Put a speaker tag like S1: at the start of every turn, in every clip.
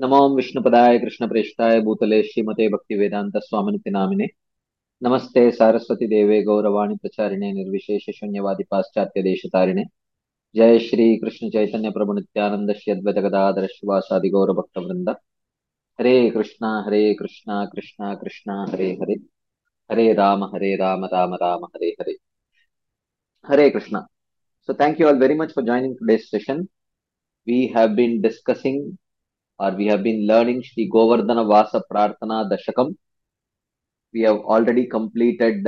S1: नमो विष्णुपदाय कृष्णप्रेष्ठाय भूतले श्रीमते भक्तिवेदांत स्वामिनिति नामिने नमस्ते सारस्वती देवे गौरवाणी प्रचारिणे निर्विशेष शून्यवादी पाश्चात्य देशतारिणे जय श्री कृष्ण चैतन्य प्रभु नित्यानंद श्री अद्वैत गदाधर शिवासादि गौर भक्त वृंद हरे Krishna Krishna Krishna Hare Hare Hare Ram Ram Ram Hare Hare Hare Krishna. So thank you all very much for joining today's session. We have been discussing or we have been learning Shri Govardhana Vasa Prarthana Dashakam. We have already completed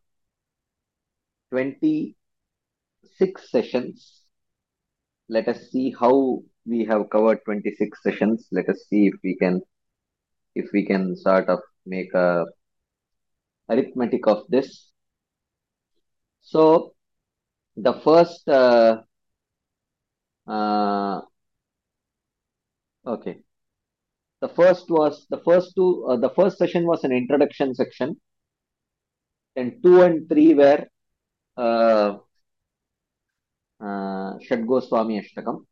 S1: 26 sessions. Let us see how we have covered 26 sessions. Let us see if we can sort of make a arithmetic of this. So the first uh, okay, the first session was an introduction section. Then 2 and 3 were uh, Shad Goswami Ashtakam,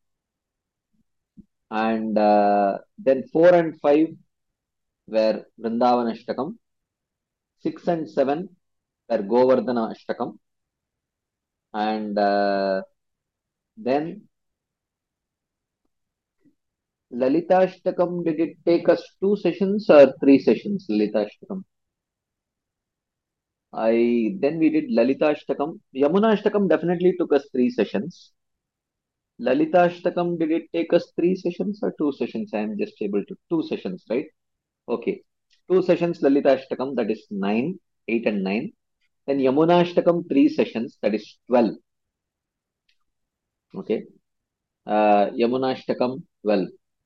S1: and then 4 and 5 were Vrindavan Ashtakam. 6 and 7 were Govardhana Ashtakam, and then Lalita Ashtakam. Did it take us 2 sessions or 3 sessions? Lalita Ashtakam. Then we did Lalita Ashtakam. Yamuna Ashtakam definitely took us 3 sessions. Lalita Ashtakam, did it take us 3 sessions or 2 sessions? I am just able to 2 sessions, right? Okay, 2 sessions Lalita Ashtakam, that is 9, 8 and 9. Then Yamuna Ashtakam 3 sessions, that is 12. Okay, Yamuna Ashtakam 12.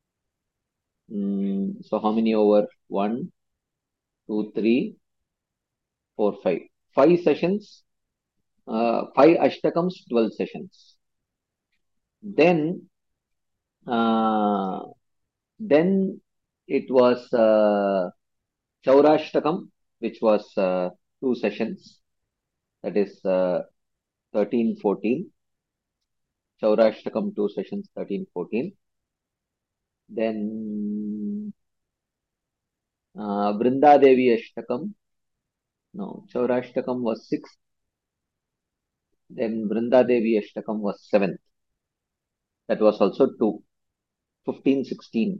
S1: So how many over? 1, 2, 3, 4, 5. 5 sessions, 5 Ashtakams, 12 sessions. Then, uh, then it was Chaurashtakam, which was 2 sessions. That is 13, 14. Chaurashtakam 2 sessions, 13, 14. Then Vrinda Devi Ashtakam. No, Chaurashtakam was 6th. Then Vrinda Devi Ashtakam was 7th. That was also 2. 15, 16.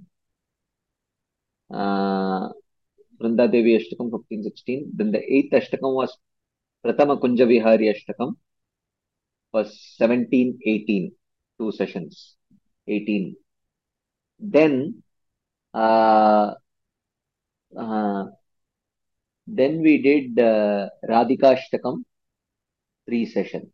S1: Uh, Vrinda Devi Ashtakam 15, 16. Then the 8th Ashtakam was Pratama Kunja Vihari Ashtakam was 17, 18. 2 sessions. 18. Then uh, uh, then we did Radhika Ashtakam 3 sessions.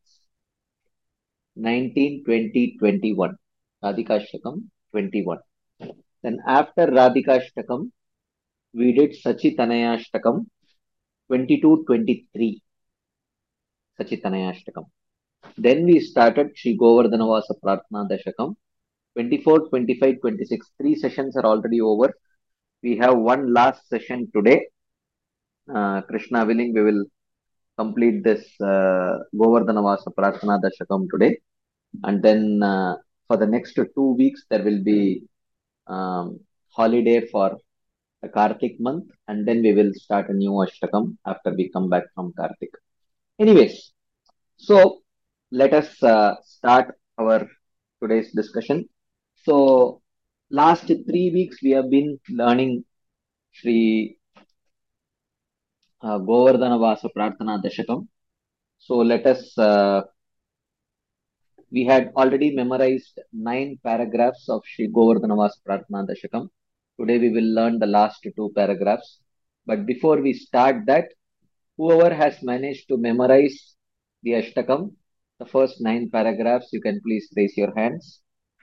S1: 19, 20, 21. Radhika Ashtakam 21. Then after Radhika Ashtakam, we did Sachitanaya Ashtakam 22, 23. Sachitanaya Ashtakam. Then we started Sri Govardhana Vasa Prarthana Dashakam 24, 25, 26. 3 sessions are already over. We have one last session today. Krishna willing, we will complete this Govardhana Vasa Prarthana Dashakam today. And then for the next 2 weeks, there will be holiday for the Kartik month, and then we will start a new Ashtakam after we come back from Kartik. Anyways, so let us start our today's discussion. So last 3 weeks we have been learning Sri Govardhana Vasa Prarthana Dashakam. So let us we had already memorized 9 paragraphs of Sri Govardhana Vasa Prarthana Dashakam. Today we will learn the last 2 paragraphs. But before we start that, whoever has managed to memorize the Ashtakam, the first 9 paragraphs, you can please raise your hands.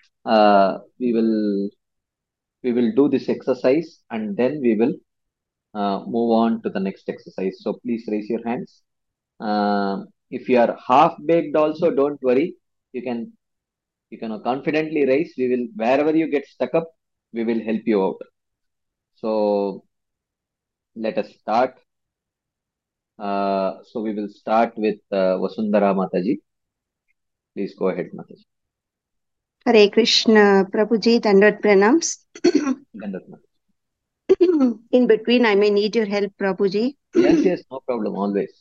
S1: We will do this exercise and then we will move on to the next exercise. So please raise your hands. If you are half baked, also don't worry. You can confidently raise. We will wherever you get stuck up, we will help you out. So let us start. So we will start with Vasundhara Mataji. Please go ahead, Mataji.
S2: Hare Krishna, Prabhuji, Dandavat Pranams.
S1: Dandavat.
S2: In between, I may need your help, Prabhuji.
S1: Yes, no problem, always.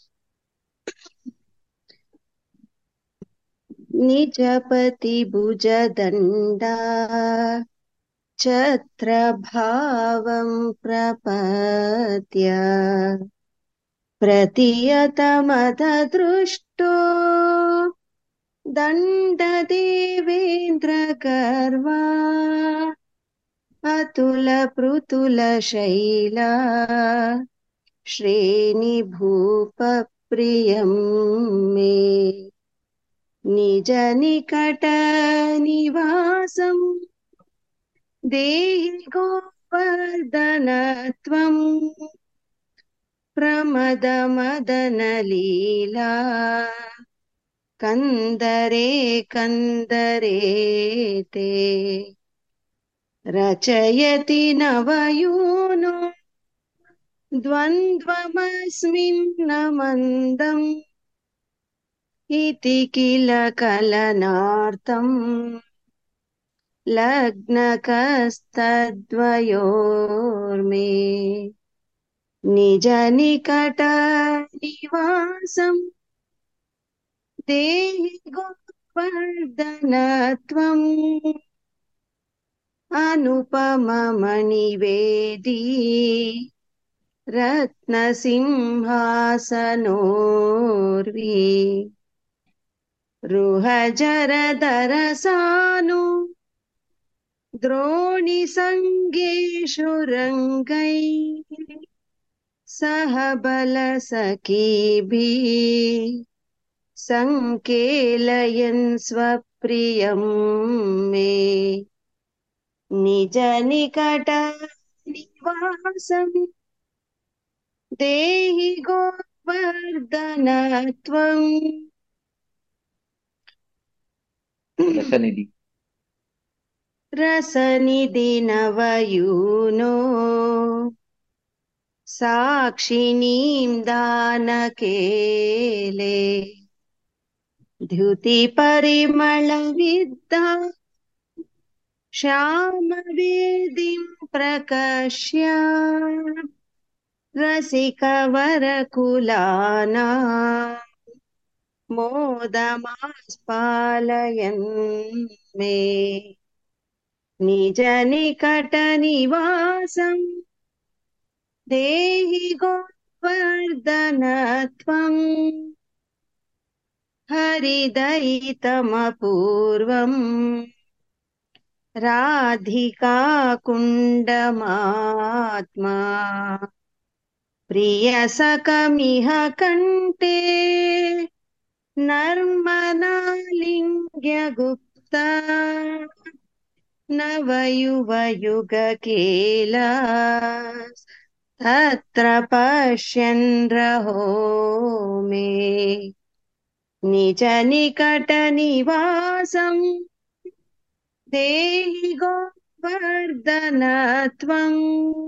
S2: Nijapati bhuja danda chatra bhavam prapatya pratiyatamadha drushto danda devendra garva atula prutula shaila श्रेणी भूप प्रियं मे निज निकट निवासं देहि गोवर्धन त्वं प्रमद मदन लीला कंदरे कंदरे ते रचयति नवयूनो द्वन्द्वमस्मिन् मन्दम् इति किल कलनार्थम् लग्नकस्तद्वयोर्मे निज निकट निवासम् देहि गोवर्धन त्वम् अनुपममणिवेदी रत्नसिंहासनोर्वी रुहजरधरसानु द्रोणिसङ्गेषु रङ्गैः सह बलसखीभिः सङ्केलयन् स्वप्रियं मे निज निकट निवासम् देहि गोवर्धन त्वम्
S1: रसनिधि
S2: रसनिधि नवयूनो साक्षिणीं दानकेले द्युति परिमलविद्दा श्यामवेदीं प्रकर्ष्य रसिकवरकुलाना मोदमास्पालयन् मे निज निकट निवासम् देहि गोवर्धन त्वम् हरिदयितमपूर्वम् राधिका कुण्डमात्मा प्रियसखमिह कण्ठे नर्मनालिङ्ग्य गुप्ता नवयुवयुगकेला तत्र पश्यन् रहो मे निज निकट निवासम् देहि गोवर्धन त्वम्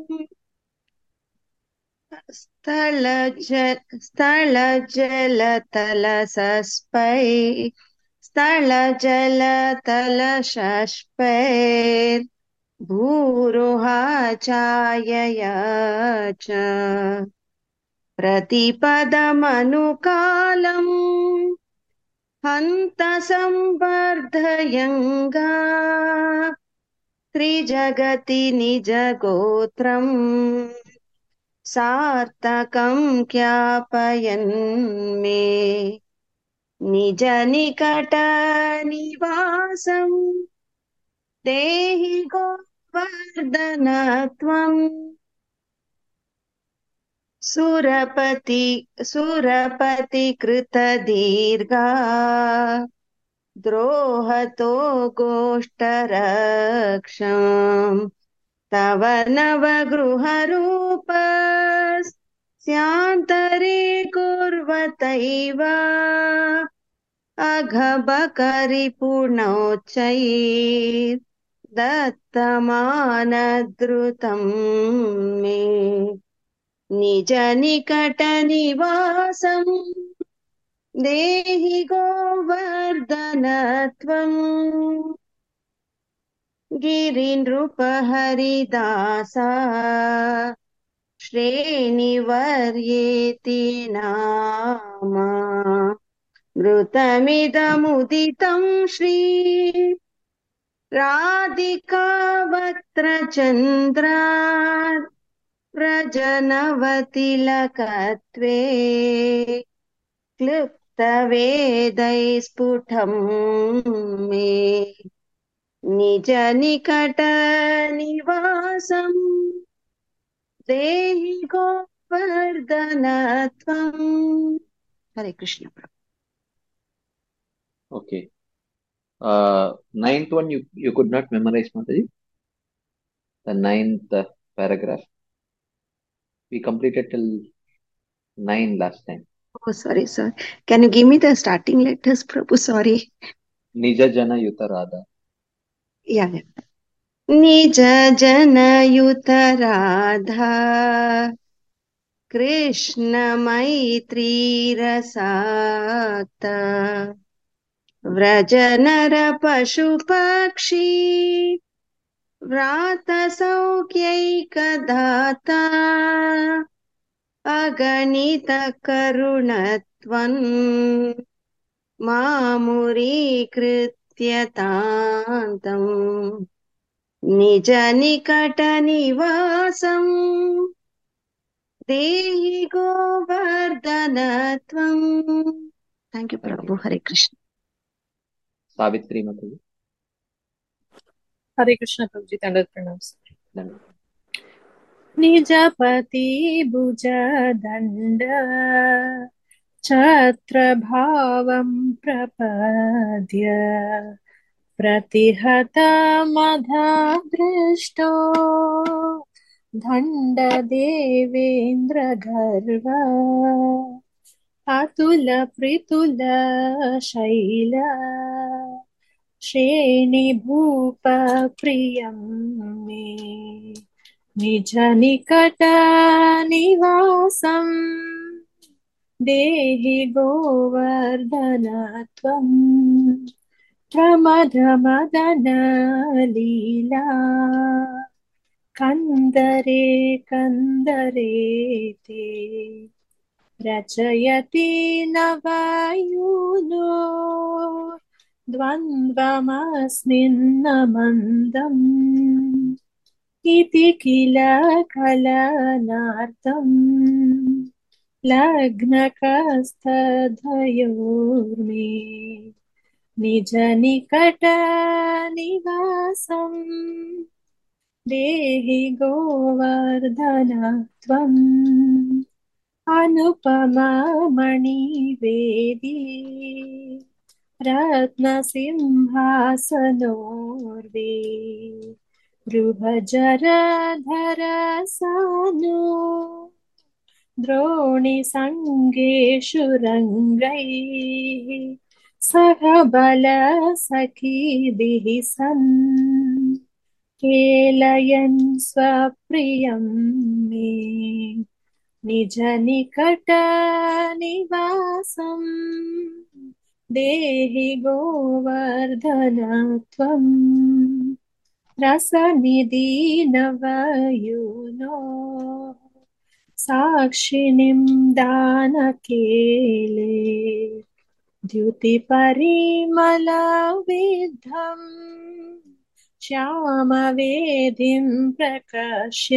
S2: स्थलजलतलसस्पैर्भूरुहाचायया च प्रतिपदमनुकालम् हन्त संवर्धयङ्गा त्रिजगति निजगोत्रम् सार्थकं ज्ञापयन् मे निज निकट निवासम् देहि गोवर्धन त्वम् सुरपति कृत दीर्घा द्रोहतो गोष्ठरक्षम् तव नवगृहरूप स्यान्तरे कुर्वतैव अघबकरिपुणोच्चैर्दत्तमानद्रुतं मे निज निकट निवासम् देहि गोवर्धन त्वम् गिरिनृपहरिदासा श्रेणिवर्येति नामा मृतमिदमुदितं श्री राधिकावक्त्रचन्द्रात् प्रजनवतिलकत्वे क्लृप्तवेदैस्फुटं मे निजनिकटनिवासम् देहि गोवर्धन त्वम्. हरे Krishna.
S1: Okay. Ninth one you could not memorize, Mataji. The ninth paragraph. We completed till 9 last time.
S2: Oh, sorry. Can you give me the starting letters, Prabhu? Sorry.
S1: Nija Jana Yuta Radha.
S2: Yeah. निज जनयुत राधा कृष्ण मैत्री रसाता व्रज नर पशु पक्षी व्रात सौख्यैकदाता अगणित करुणत्वन् मामुरीकृत्य तान्तम् निज निकट निवासम् देहि गोवर्धन त्वम्. Thank you,
S1: Thank
S2: Prabhu.
S1: you.
S2: Hare Krishna.
S1: Savitri Mataji.
S3: Hare Krishna Prabhuji, Standard Pranams.
S1: Then
S3: निजपति भुज दण्ड छत्रभावं प्रपद्य प्रतिहतमधदृष्टो दण्डदेवेन्द्रगर्व अतुलप्रीतुलशैल श्रेणिभूपप्रियं मे निजनिकटनिवासम् देहि गोवर्धन त्वम् प्रमदमदनलीला कन्दरे कन्दरेति रचयति नवायुनो द्वन्द्वमस्मिन्न मन्दम् इति किल कलनार्थम् लग्नकस्तधयोर्मे निजनिकटनिवासम् देहि गोवर्धन त्वम् अनुपममणिवेदी रत्नसिंहासनोर्वे गृहजरधरसानो द्रोणिसङ्गेषु रङ्गैः सह बलसखीभिः सन् केलयन् स्वप्रियं मे निजनिकटनिवासम् देहि गोवर्धन त्वम् रसनिधिनवयुनो साक्षिणीं दानकेले द्युतिपरिमलविद्धम् श्यामवेदिं प्रकाश्य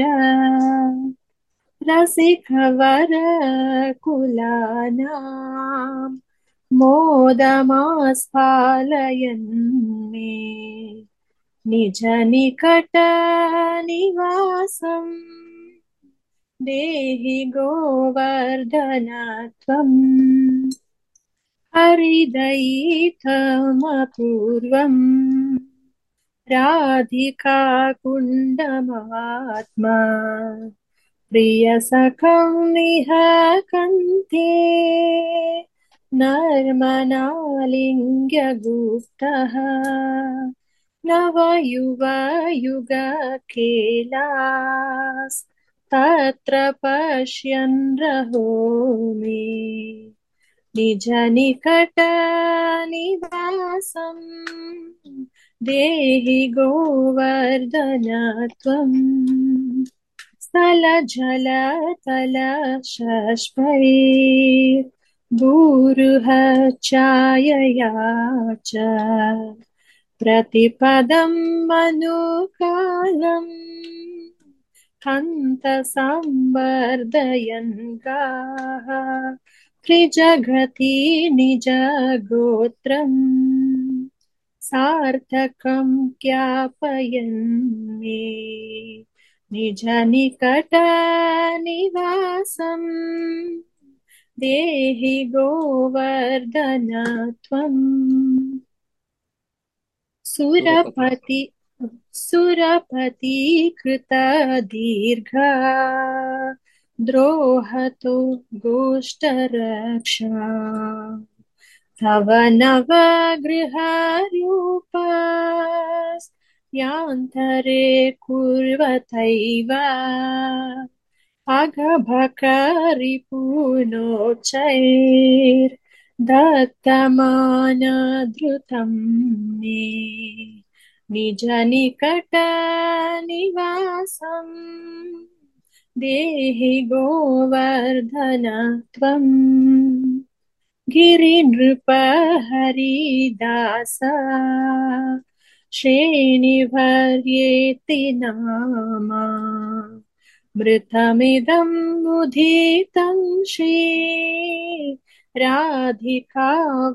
S3: रसिकवरकुलानां मोदमास्फालयन् मे निजनिकटनिवासम् देहि गोवर्धन त्वम् हरिदयितमपूर्वम् राधिका कुण्डमात्मा प्रियसखं निहकन्ते नर्मनालिङ्ग्यगुप्तः नवयुवयुगकेलास् तत्र पश्यन् रहो मे निजनिकटनिवासम् देहि गोवर्धन त्वम् स्थलजलतलशस्फैर्भूरुह चायया च प्रतिपदं मनुकालम् हन्त संवर्धयन् गाः त्रिजगति निजगोत्रम् सार्थकं ज्ञापयन् मे निजनिकटनिवासम् देहि गोवर्धन त्वम् सुरपति कृतदीर्घा द्रोहतो गोष्ठरक्षा तव नवगृहरूपास्यान्तरे कुर्वतैव अघभकरिपुनोचैर्दत्तमानधृतं मे निजनिकटनिवासम् देहि गोवर्धन त्वम् गिरिनृपहरिदास श्रेणिवर्येति नामा मृतमिदं मुदितं श्री राधिका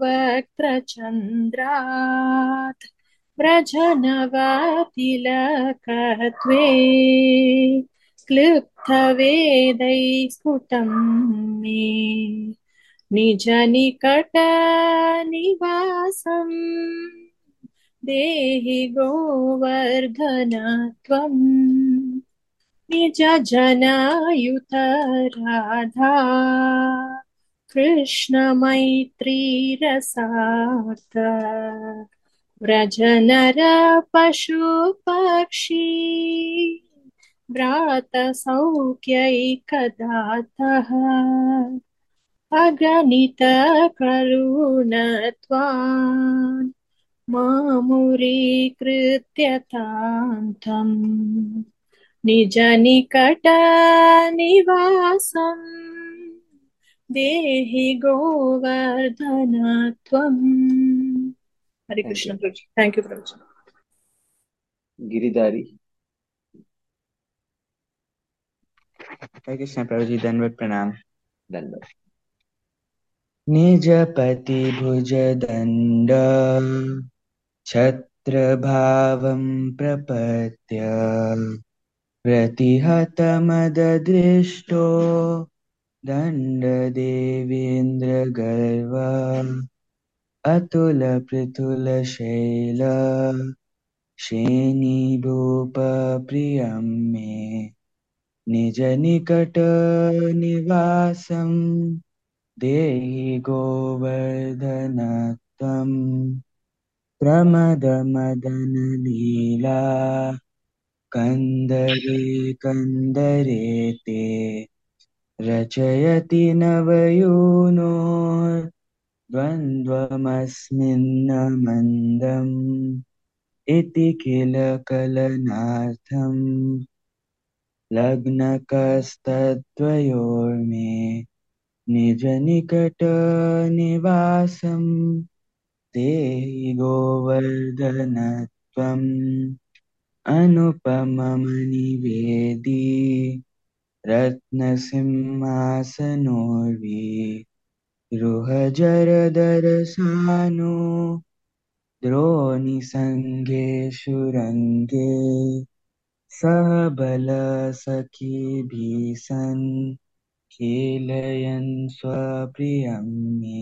S3: वक्त्रचन्द्रात् व्रजनवतिलकत्वे क्लृप्तवेदैः स्फुटं मे निजनिकटनिवासम् देहि गोवर्धन त्वम् निजजनायुत राधा कृष्णमैत्रीरसार्थ व्रजनरपशुपक्षी भ्रातसौख्यैकदातः अगणितकरुणत्वान् मामुरीकृत्य तान्तम् निजनिकटनिवासम् देहि गोवर्धन त्वम् हरे
S1: Thank
S3: कृष्ण
S1: you.
S3: प्रभु थैंक यू प्रभु
S1: Giridhari.
S4: हरे कृष्ण प्रभु जी, दंडवत प्रणाम।
S1: Dandavat.
S4: निजपति भुज दंड छत्रभावं प्रपद्य प्रतिहतमददृष्टो दण्डदेवेन्द्रगर्व अतुलपृथुलशैल श्रेणीभूपप्रियं मे निजनिकटनिवासं देहि गोवर्धन त्वम् प्रमदमदनलीला कंदरे कंदरे ते रचयति नवयूनो द्वन्द्वमस्मिन् मन्दम् इति किल कलनार्थम् लग्नकस्तद्वयोर्मे निजनिकटनिवासम् देहि गोवर्धन त्वम् अनुपममनिवेदी रत्नसिंहासनोर्विरुहजरदरसानो द्रोणिसङ्गेषु रङ्गे सह बलसखिभिः सन् कीलयन् स्वप्रियं मे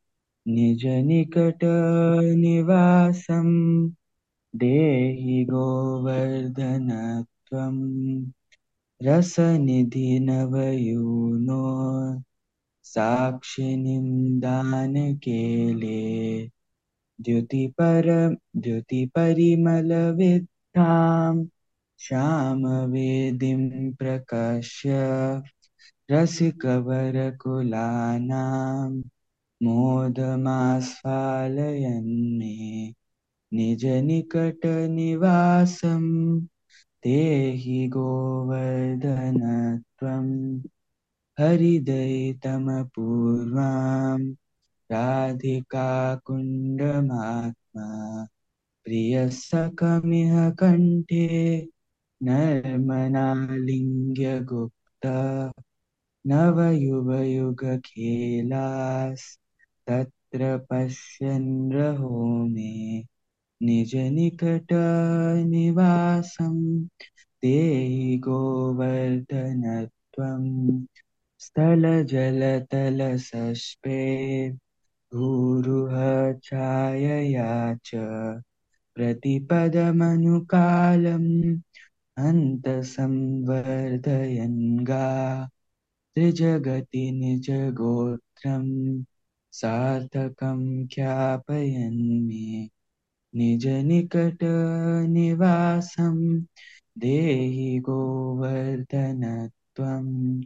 S4: निजनिकटनिवासम् देहि गोवर्धन त्वम् रसनिधिनवयूनो साक्षिणीं दानकेले द्युतिपरिमलविद्धां श्यामवेदीं प्रकाश्य रसिकवरकुलानां मोदमास्फालयन् मे निज निकट निवासं देहि गोवर्धन त्वं हरिदयितमपूर्वां राधिका कुण्डमात्मा प्रियसखमिह कण्ठे नर्मनालिङ्ग्य गुप्ता नवयुवयुगखेलास् तत्र पश्यन् रहो मे निज निकट निवासं देहि गोवर्धन त्वं स्थलजलतलसस्पे भूरुह छायया च प्रतिपदमनुकालम् अन्तसंवर्धयन् गा त्रिजगति निजगोत्रं सार्थकं ख्यापयन् मे निज निकट निवासं देहि गोवर्धन त्वं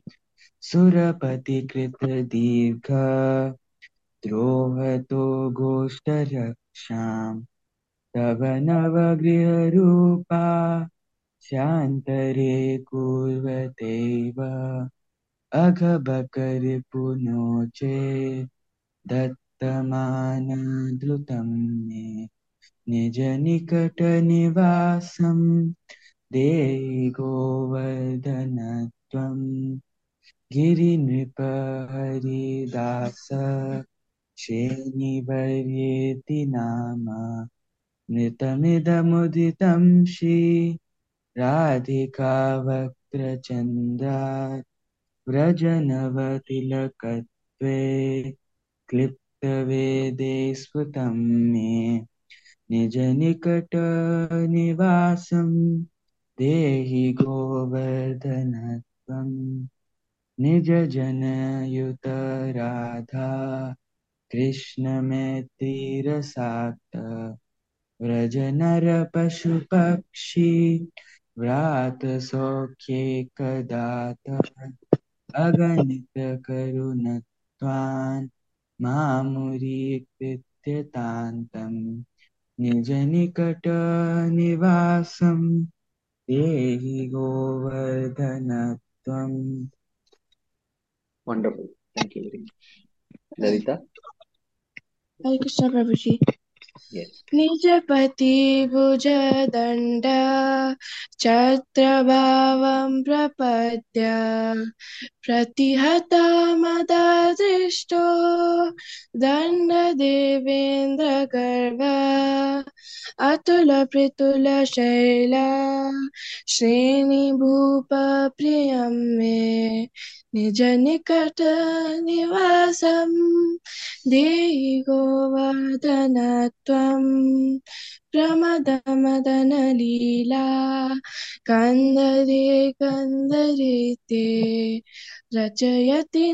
S4: सुरपतिकृतदीर्घ द्रोहतो गोष्ठरक्षां तव नवगृहरूपा शान्तरे कुर्वतेव अघबकरिपुनोचे दत्तमानधृतं मे निज निकट निवासं देहि गोवर्धन त्वं गिरिनृपहरिदास शेनिवर्येति नाम मृतमिदमुदितं श्री राधिका वक्त्रचन्द्रात् व्रजनवतिलकत्वे क्लिप्तवेदे स्फुतं मे निज निकट निवासं देहि गोवर्धन त्वं निज जनयुत राधा कृष्ण मैत्रीरसाक्त व्रजनर पशुपक्षी व्रात सौख्येकदात अगणित करुणत्वान् मामुरीकृत्यतान्तं निज निकट निवासं देहि गोवर्धन त्वं
S1: Wonderful. Thank you very much. Lalita?
S5: Hare Krishna Prabhuji.
S1: Yes.
S5: निजपति भुजदण्ड छत्रभावं प्रपद्य प्रतिहता मददृष्टो दण्डदेवेन्द्रगर्व अतुलप्रतुलशैला श्रेणिभूपप्रियं मे निज निकट निवासं देहि गोवर्धन त्वं प्रमदमदनलीला कन्दरे रचयति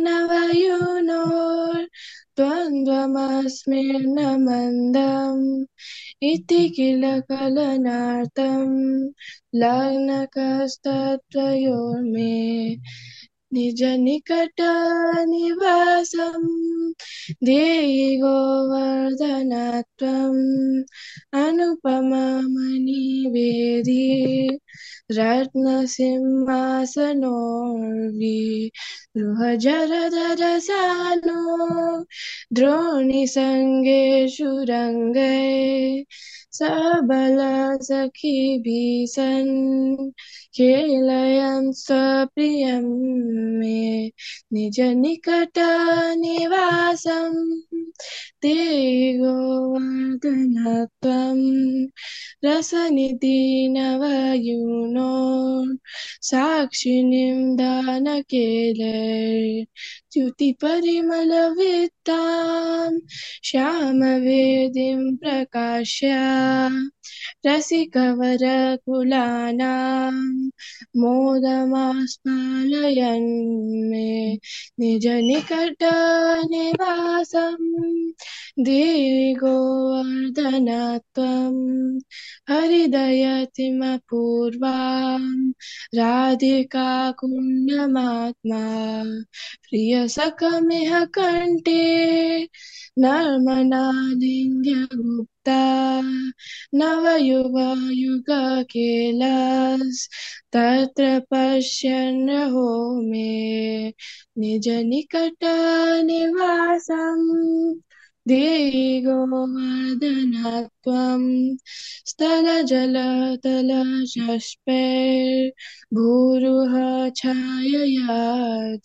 S5: नवयुनोर्द्वन्द्वमस्मिन् मन्दम् इति किल कलनार्थं लग्नकस्तत्त्वयोर्मे निज निकट निवासं देहि गोवर्धन त्वम् अनुपममणिवेदी रत्नसिंहासनोर्विरुहजरधरसानो द्रोणिसङ्गेषु रङ्गै सबलसखिभिः सन् खेलयन् स्वप्रियं मे निज निकट निवासं देहि गोवर्धन त्वं रसनिधिनवयुनो साक्षिणीं दानकेलैर्द्युतिपरिमलवित्तां श्यामवेदीं प्रकाश्य रसिकवरकुलानां मोदमास्फालयन् मे निज निकट निवासं देहि गोवर्धन त्वं हरिदयतिमपूर्वां राधिका कुण्डमात्मा प्रिय प्रियसखमिह कण्ठे नर्मनालिङ्ग्यगुप्ता नवयुवयुगकेलास्तत्र पश्यन् रहो मे निजनिकटनिवासम् देहि गोवर्धनत्वं स्थलजलतलचष्पैर्भूरुह छायया च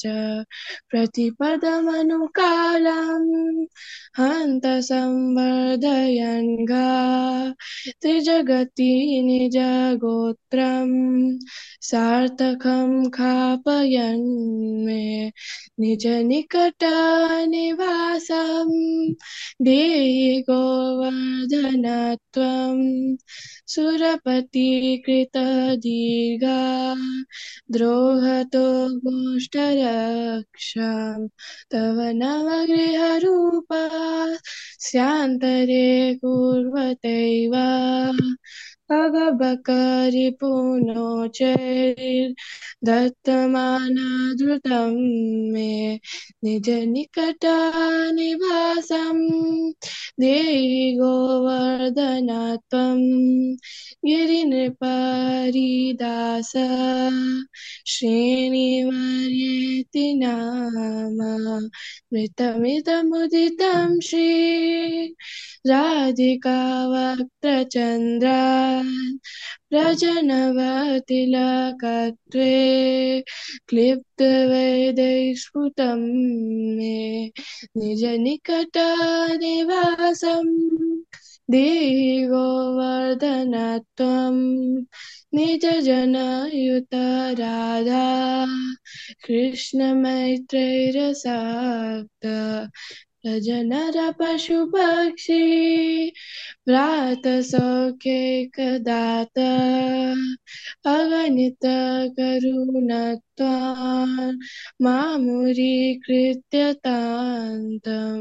S5: प्रतिपदमनुकालम् हन्त संवर्धयन् त्रिजगति निजगोत्रम् सार्थकं खापयन् मे निजनिकटनिवासम् देहि गोवर्धनत्वं सुरपतिकृतदीर्घा द्रोहतो गोष्ठरक्षां तव नवगृहरूपा स्यान्तरे कुर्वतैव अगबकरिपुनो चैर्दत्तमानधृतं मे निजनिकटनिवासम् देहि गोवर्धनत्वं गिरिनृपरिदास श्रेणिवर्येति नाम मृतमिदमुदितं श्री राधिका वक्त्रचन्द्रा प्रजनवतिलकत्वे क्लिप्तवैदैस्फुटं मे निजनिकटनिवासम् देहि गोवर्धनत्वं निजजनयुत राधा कृष्णमैत्रेयरसाक्त प्रजनरपशुपक्षी व्रातसौख्यैकदाता अगणितकरुणत्वान् मामुरीकृत्य तान्तं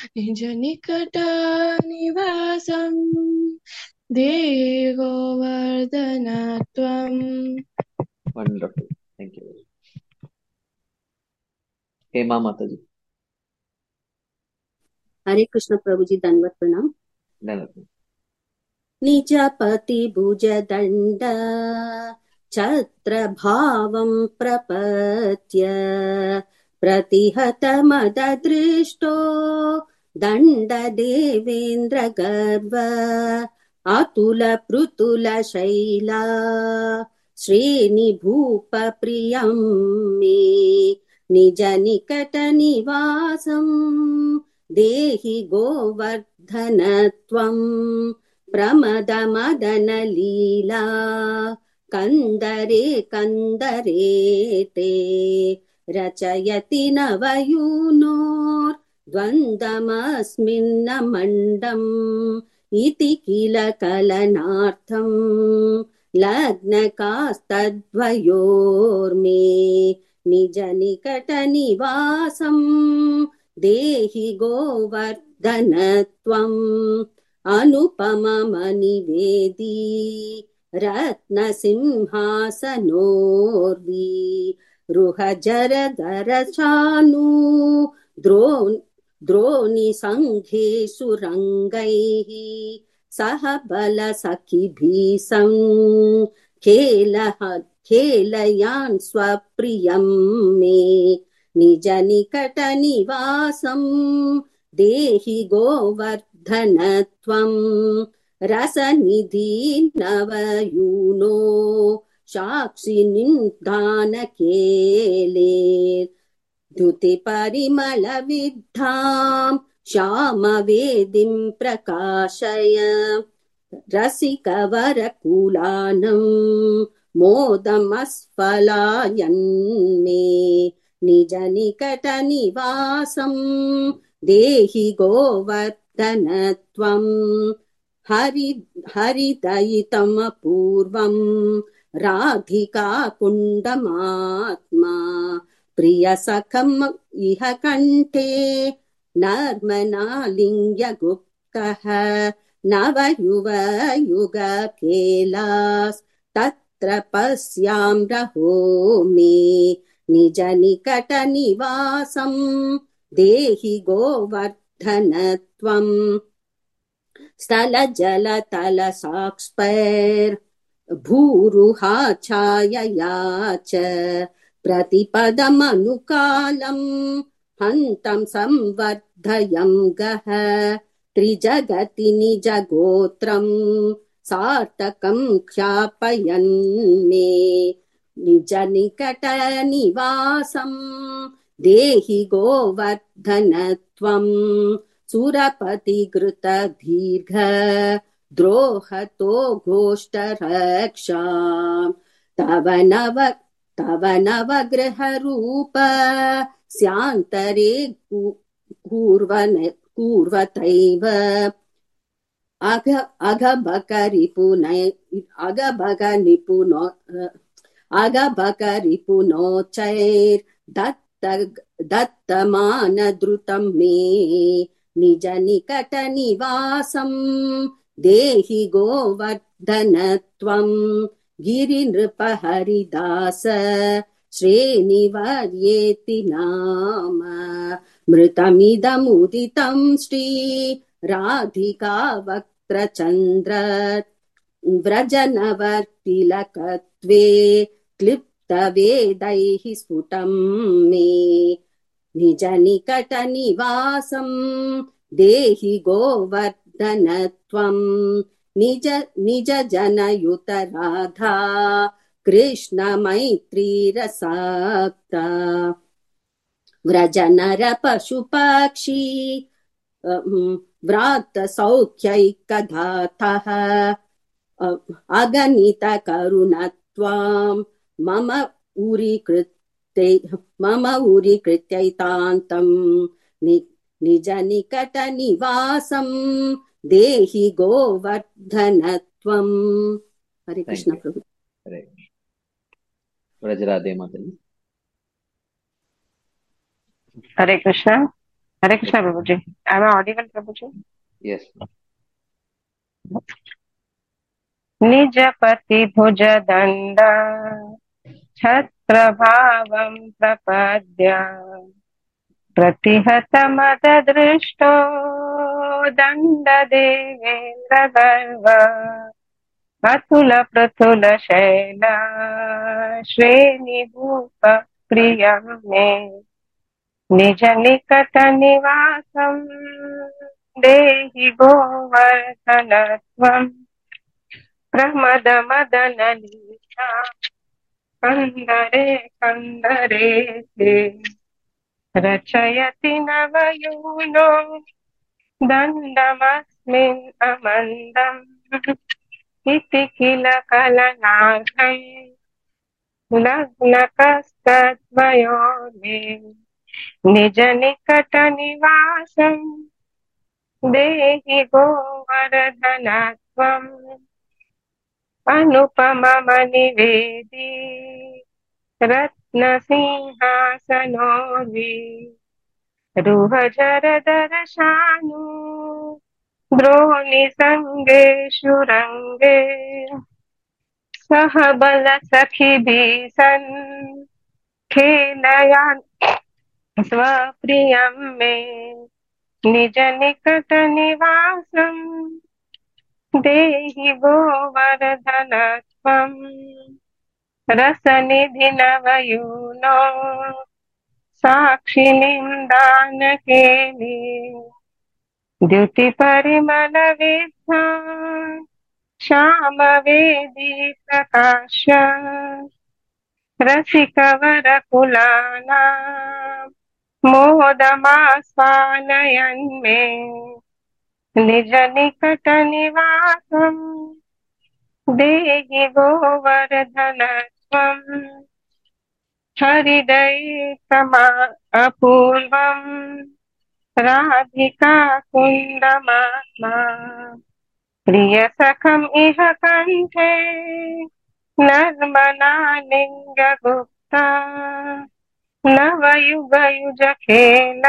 S5: निजनिकटनिवासम् देहि गोवर्धनत्वम्.
S1: Wonderful. Thank you. Hema Mataji.
S2: हरे कृष्ण प्रभु जी, दंडवत प्रणाम।
S1: Dhanavati.
S2: निजपति भुजदण्ड छत्र भावं प्रपत्य प्रतिहतमददृष्टो दण्ड देवेन्द्र गर्व अतुल पृतुल शैला श्रेणिभूप प्रियं मे निज निकट निवासम् देहि गोवर्धनत्वं प्रमद मदन लीला कंदरे कंदरे ते रचयति नवयूनोर् द्वन्द्वमस्मिन्न मण्डम् इति किल कलनार्थं लग्नकास्तद्वयोर्मे निज निकट निवासम् देहि गोवर्धनत्वम् अनुपममनिवेदी रत्नसिंहासनोर्वी रुहजरधरचानु द्रोणिसङ्घेषु रङ्गैः सह बलसखिभिः खेलयान् स्वप्रियं मे निज निकट निवासम् देहि गोवर्धनत्वम् रसनिधि नवयूनो साक्षि निधान केले द्युति परिमल विद्धां श्यामवेदिं प्रकाशय रसिकवरकुलानं मोदमस्फलायन्मे निज निकट निवासं देहि गोवर्धनत्वम् हरिदयितं पूर्वं राधिका कुण्डमात्मा प्रियसखम् इह कण्ठे नर्मनालिङ्ग्य गुप्तः नवयुवयुगकेलास् तत्र पश्यां रहो मे निज निकट निवासं देहि गोवर्धनत्वम् स्थल जल तल साक्ष्पैर्भूरुहा छायया च प्रतिपदमनुकालम् हन्तं संवर्धयं गः त्रिजगति निज गोत्रम् सार्थकं ख्यापयन् मे निज निकट निवासं देहि गोवर्धनत्वम् सुरपतिकृत दीर्घ द्रोहतो घोष्टरक्षा तव नवग्रहरूप स्यान्तरे कूर्वतैव अगभगरिपुनोचैर्दत्तमानद्रुतं मे निज निकट निवासं देहि गोवर्धनत्वम् गिरिनृप हरिदास श्रेणिवर्येति नाम मृतमिदमुदितं श्री राधिका वक्त्रचन्द्र व्रजनवर्तिलकत्वे क्लिप्तवेदैः स्फुटं मे निज निकट निवासं देहि गोवर्धनत्वम् निज जनयुत राधा कृष्ण मैत्री रसाक्ता व्रजनर पशुपक्षी व्रात सौख्यैकधातः अगणित करुणत्वां मम उरी कृत्यैतान्तं निज निकट निवासं देहि गोवर्धनत्वम्। हरे कृष्ण प्रभु।
S1: हरे व्रजराधे माताजी।
S6: हरे कृष्ण प्रभु जी। Am I audible Prabhu ji?
S1: Yes.
S6: निज पति भुज दंड छत्र भावं प्रपद्य प्रतिहत मद दृष्टो दंड देवेन्द्र गर्व अतुल प्रतुल शैल श्रेणी भूप प्रिय मे निज निकट निवासं देहि गोवर्धनत्वम् प्रमद मदन लीला कंदरे से रचयति नवयूनो दण्डमस्मिन् अमन्दम् इति किल कलनार्है लग्नकस्तद्वयोर्मे निज निकट निवासं देहि गोवर्धनत्वम् अनुपमम निवेदी रत्नसिंहासनोर्वी रुहजरदर्शानु द्रोणिसङ्गेषु रङ्गे सह बल सखिभिः सन् खेलयान् स्वप्रियं मे निज निकट निवासं देहि गोवर्धनत्वम् रसनिधि नवयूनो साक्षिणीं दानकेली द्युति परिमल विद्या श्यामवेदी प्रकाश रसिकवरकुलाना मोदमास्वानयन् मे निज निकट निवासं देहि गोवर्धनत्वम् हृदयेकमा अपूर्वम् राधिका कुन्दमात्मा प्रियसखम् इह कण्ठे नर्मना लिङ्गगुप्ता नवयुगयुजखेल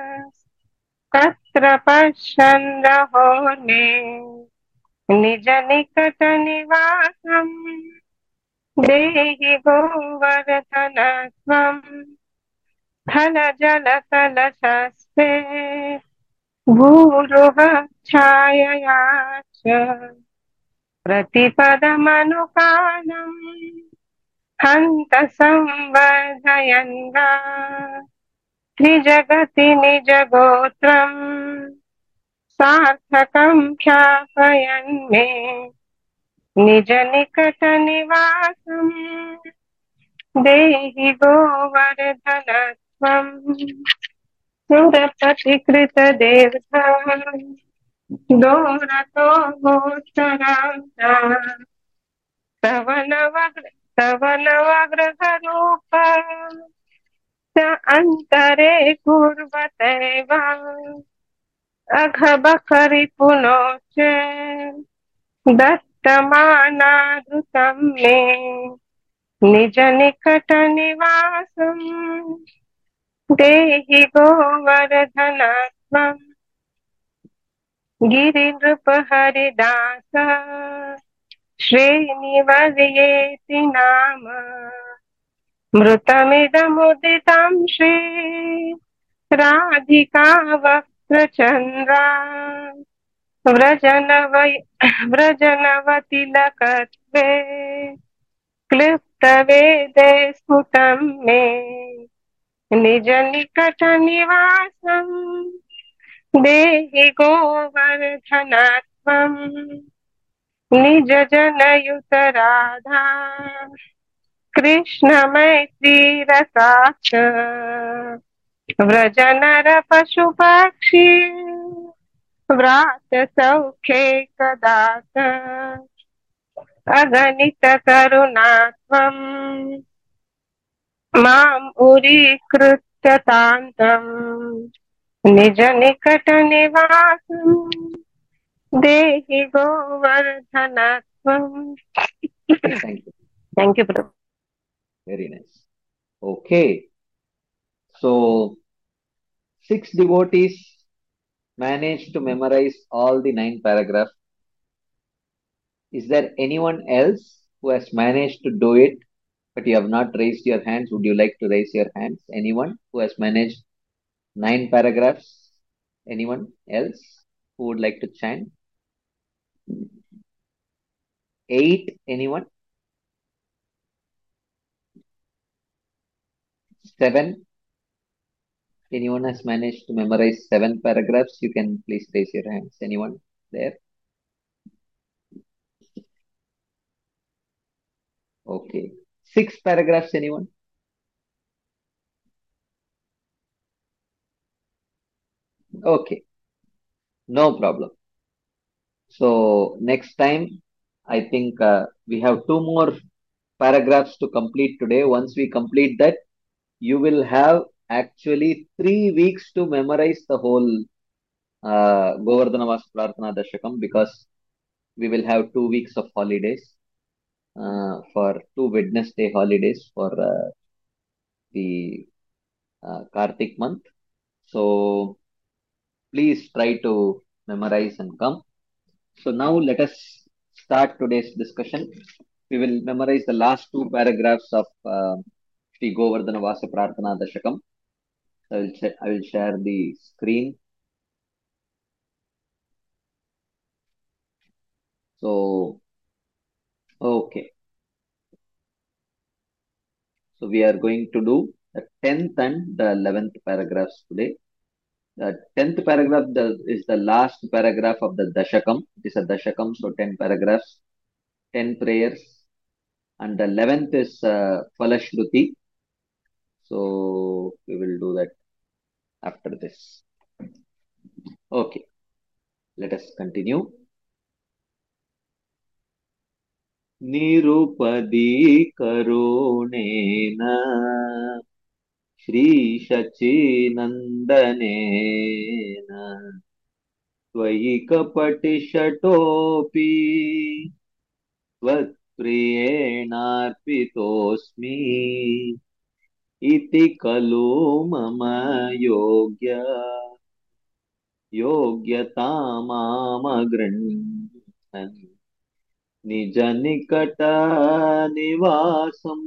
S6: तत्र पश्यन् रहोर्मे निज निकट निवासं देहि गोवर्धनत्वं फलजलकलशस्ते भूरुह छायया च प्रतिपदमनुकानम् हन्त संवर्धयन् वा त्रिजगति निजगोत्रम् सार्थकं ख्यापयन् मे निजनिकटनिवासम् देहि गोवर्धनत्वम् सुरपतिकृतदेवता दोरतो गोचरान्ता तव नवग्रहरूप स अन्तरे कुर्वतैव अघबकरिपुनोच दत्तमानादृतं मे निजनिकटनिवासम् देहि गोवर्धनत्वम् गिरिनृपहरिदास श्रीनिवर्येति नाम मृतमिदमुदितं श्री राधिका वक्त्रचन्द्रा व्रजनवतिलकत्वे क्लिप्तवेदे स्फुटं मे निजनिकटनिवासम् देहि गोवर्धनत्वम् निजजनयुत राधा कृष्ण मैत्री रसाक्ष व्रजनरपशुपक्षी व्रात सौख्ये कदाच अगणित करुणात्वम् माम् उरीकृत्य तान्तम् निज निकट निवासम् देहि गोवर्धनत्वम्.
S1: Thank you.
S6: Thank you, Prabhu.
S1: Very nice. Okay. So, 6 devotees managed to memorize all the 9 paragraphs. Is there anyone else who has managed to do it, but you have not raised your hands? Would you like to raise your hands? Anyone who has managed 9 paragraphs? Anyone else who would like to chant? 8, anyone? 7, anyone has managed to memorize 7 paragraphs? You can please raise your hands. Anyone there? Okay. 6 paragraphs, anyone? Okay. No problem. So next time, I think we have 2 more paragraphs to complete today. Once we complete that, you will have actually 3 weeks to memorize the whole Govardhana Vas Prarthana Dashakam, because we will have 2 weeks of holidays, for 2 Wednesday holidays for the Kartik month. So please try to memorize and come. So now let us start today's discussion. We will memorize the last 2 paragraphs of Sri Govardhana Vasa Prarthana Dashakam. I will share the screen. So, okay. So we are going to do the 10th and the 11th paragraphs today. The 10th paragraph is the last paragraph of the Dashakam. It is a Dashakam, so 10 paragraphs, 10 prayers. And the 11th is Falashruti. So we will do that after this. Okay. Let us continue. निरुपदीकरुणेन श्रीशचीनन्दनेन त्वयि कपटिशटोऽपि त्वत्प्रियेणार्पितोऽस्मि इति खलु मम योग्यतामामगृह्णन् निज निकट निवासम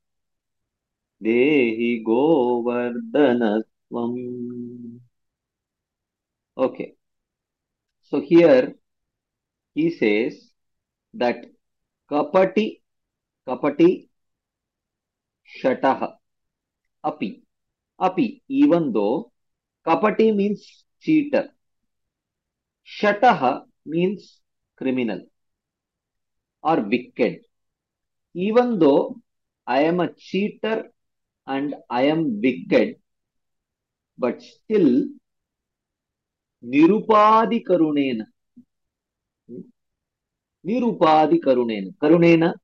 S1: देहि गोवर्धनस्वम. Okay, so here he says that kapati shatah api, even though kapati means cheater, shatah means criminal or wicked. Even though I am a cheater and I am wicked, but still nirupadi karunena, karunena,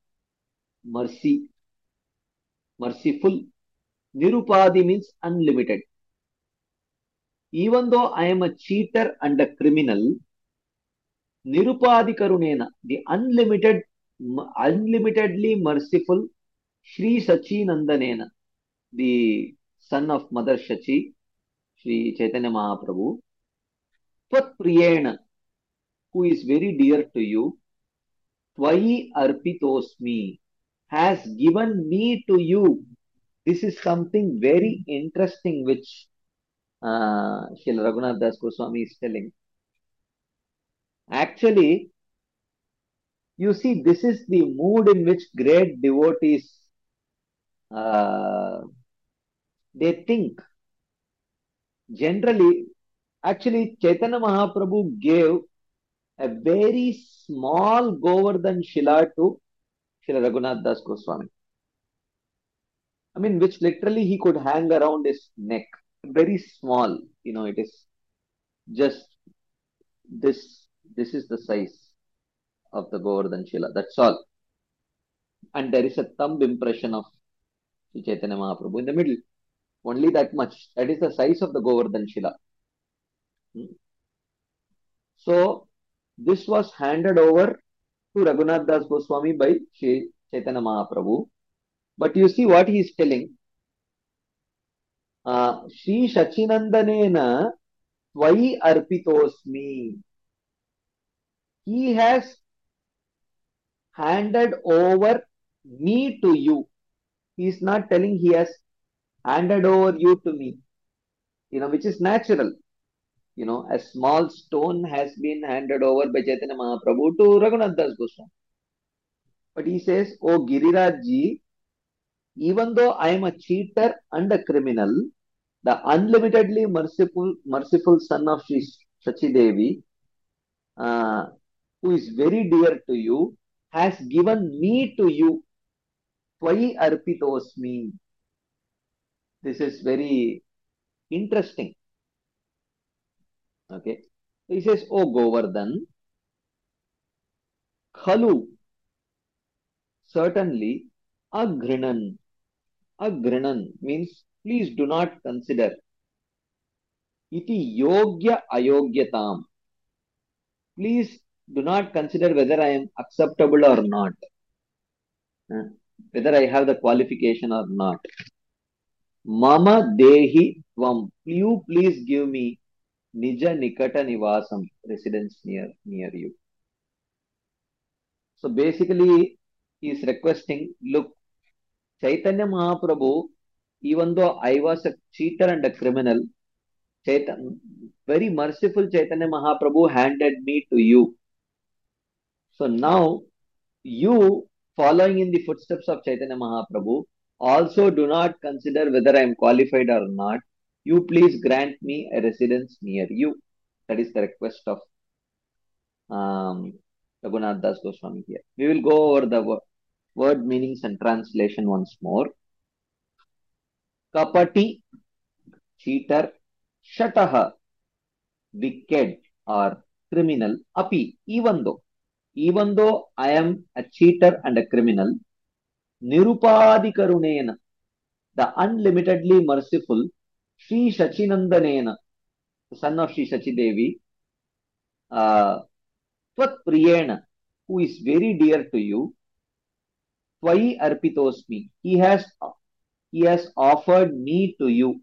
S1: merciful. Nirupadi means unlimited. Even though I am a cheater and a criminal, Nirupadi Karunena, the unlimitedly merciful Sri Sachi Nandanena, the son of Mother Shachi, Sri Chaitanya Mahaprabhu, Tvat Priyena, who is very dear to you, Tvai Arpitosmi, has given me to you. This is something very interesting which Srila Raghunath Das Goswami is telling. Actually, you see, this is the mood in which great devotees uh, they think. Generally, actually, Chaitanya Mahaprabhu gave a very small Govardhan Shila to Srila Raghunath Das Goswami. I mean, which literally he could hang around his neck. Very small, it is just this. This is the size of the Govardhan Shila. That's all. And there is a thumb impression of Sri Chaitanya Mahaprabhu in the middle. Only that much. That is the size of the Govardhan Shila. So, this was handed over to Raghunath Das Goswami by Sri Chaitanya Mahaprabhu. But you see what he is telling. Sri Shachinandanena Tvai Arpitosmi. He has handed over me to you. He is not telling he has handed over you to me, which is natural. A small stone has been handed over by Chaitanya Mahaprabhu to Raghunath Das Goswami. But he says, "Oh Giriraj ji, even though I am a cheater and a criminal, the unlimitedly merciful son of Sri Sachi Devi, who is very dear to you, has given me to you. Tvai arpitosmi." This is very interesting. Okay. He says, "Oh Govardhan, khalu, certainly, agrinan. Agrinan means please do not consider. Iti yogya ayogyatam. Please do not consider whether I am acceptable or not. Whether I have the qualification or not. Mama dehi tvam. You please give me nija nikata nivasam, residence near you. So basically, he is requesting, look, Chaitanya Mahaprabhu, even though I was a cheater and a criminal, very merciful Chaitanya Mahaprabhu handed me to you. So now, you, following in the footsteps of Chaitanya Mahaprabhu, also do not consider whether I am qualified or not. You please grant me a residence near you. That is the request of Raghunath Das Goswami here. We will go over the word meanings and translation once more. Kapati, cheater. Shataha, wicked or criminal. Api, even though I am a cheater and a criminal. Nirupadi Karunena, the unlimitedly merciful Sri Shachinandanena, the son of Sri Sachi Devi, Tvat Priyena, who is very dear to you, Tvai Arpitosmi, he has offered me to you.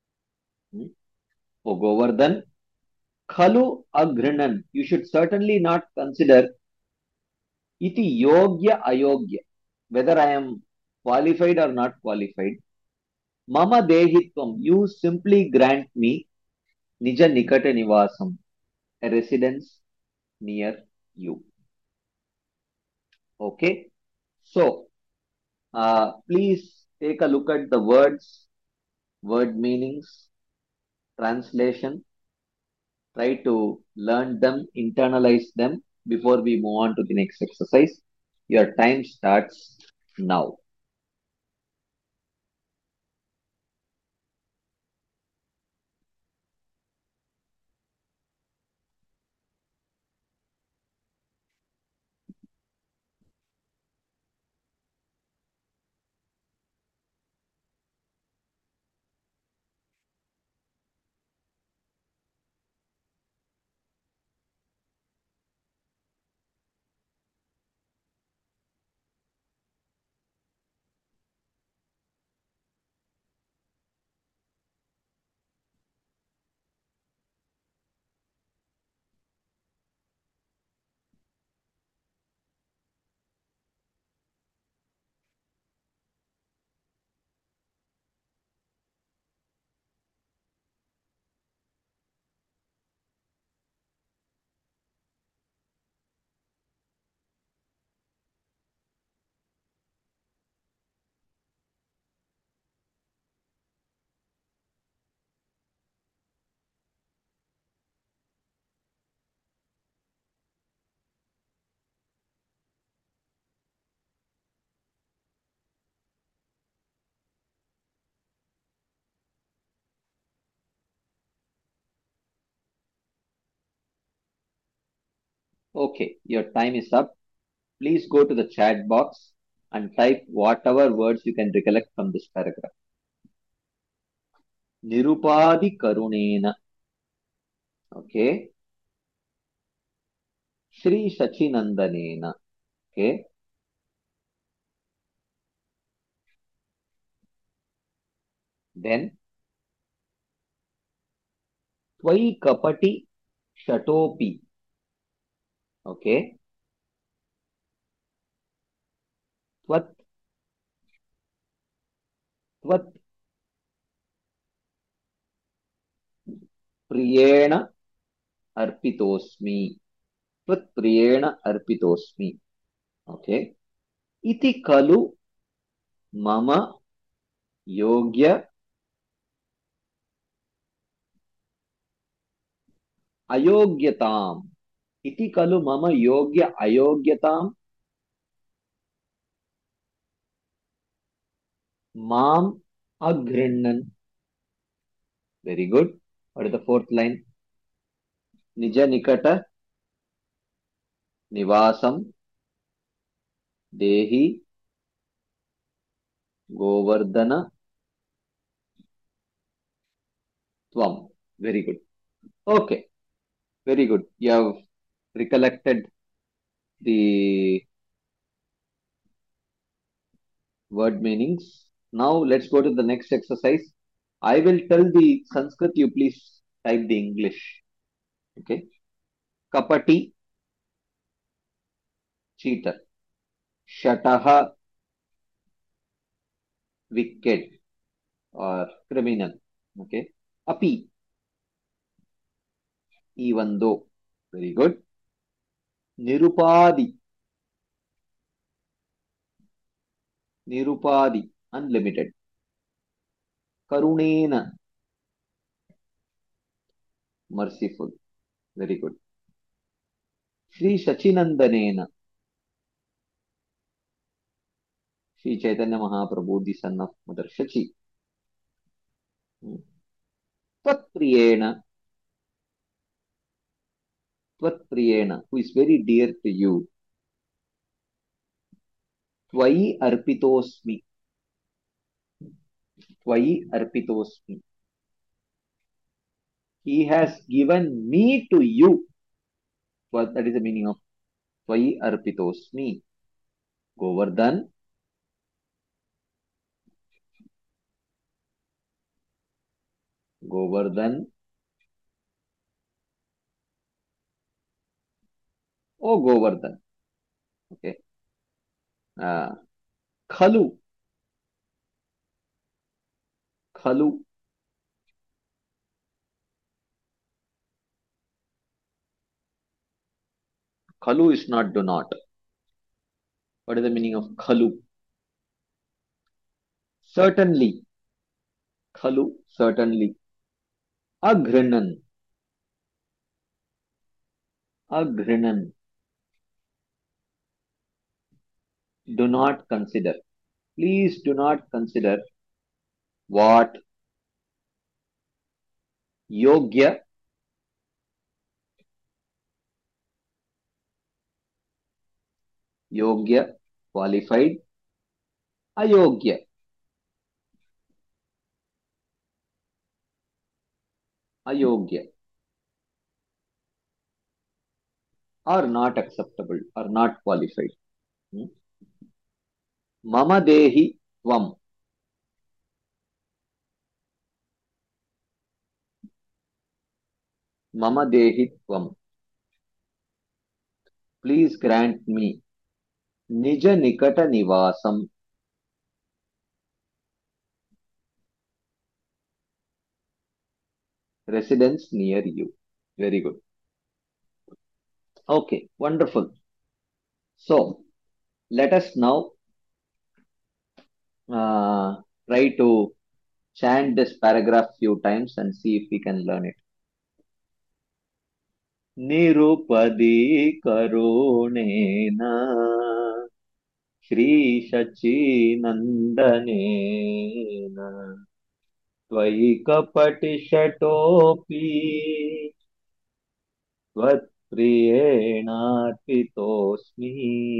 S1: O Govardhan, Khalu Agrinan, you should certainly not consider iti yogya ayogya, whether I am qualified or not qualified. Mama dehitvam, you simply grant me nija nikata nivasam, a residence near you. Okay, so please take a look at the words, word meanings, translation. Try to learn them, internalize them before we move on to the next exercise. Your time starts now. Okay, your time is up. Please go to the chat box and type whatever words you can recollect from this paragraph. Nirupadi Karunena. Okay. Shri Sachinandanena. Okay. Then Tvai Kapati Shatopi. Okay. Tvat Tvat Priyena Arpitosmi. Tvat Priyena Arpitosmi. Okay. Iti Kalu Mama Yogya Ayogyatam. Iti Kalu Mama Yogya Ayogyatam. Mam Agrinnan. Very good. What is the fourth line? Nija Nikata Nivasam Dehi Govardhana Tvam. Very good. Okay. Very good. You have recollected the word meanings. Now let's go to the next exercise. I will tell the Sanskrit. You please type the English. Okay. Kapati, cheater. Shataha, wicked or criminal. Okay. Api, even though. Very good. Nirupadi, Nirupadi, unlimited. Karunena, merciful. Very good. Sri Sachinandanena, Sri Chaitanya Mahaprabhu, the son of Mother Shachi. Tvatpriyena, Tvatpriyena, who is very dear to you. Tvai arpitosmi, Tvai arpitosmi. He has given me to you. What that is the meaning of Tvai arpitosmi. Govardhan, Govardhan. Oh Govardhan. Okay. खलु खलु खलु is not do not. What is the meaning of खलु? Certainly. खलु certainly. अघृणन अघृणन do not consider. Please do not consider what योग्य योग्य qualified अयोग्य अयोग्य or not acceptable or not qualified. मम देहि त्वम मम देहि त्वम. Please grant me निज निकट Nivasam. Residence near you. Very good. Okay, wonderful. So let us now try to chant this paragraph few times and see if we can learn it. निरुपदी करुणेन Shri शचीनन्दनेन त्वयि कपटिशटोऽपि त्वत्प्रियेणार्पितोऽस्मि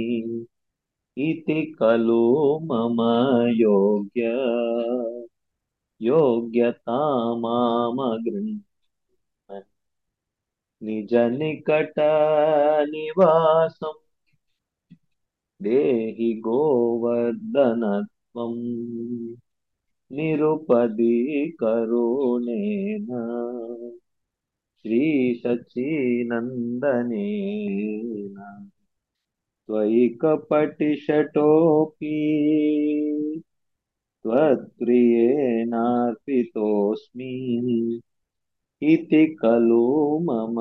S1: इति खलु मम योग्यतामामगृह्ण निज निकट निवासं देहि गोवर्धनत्वं निरुपदी करुणेन श्रीशचीनन्दनेन त्वयि कपटिशटोऽपि त्वत्प्रियेणार्पितोऽस्मि इति खलु मम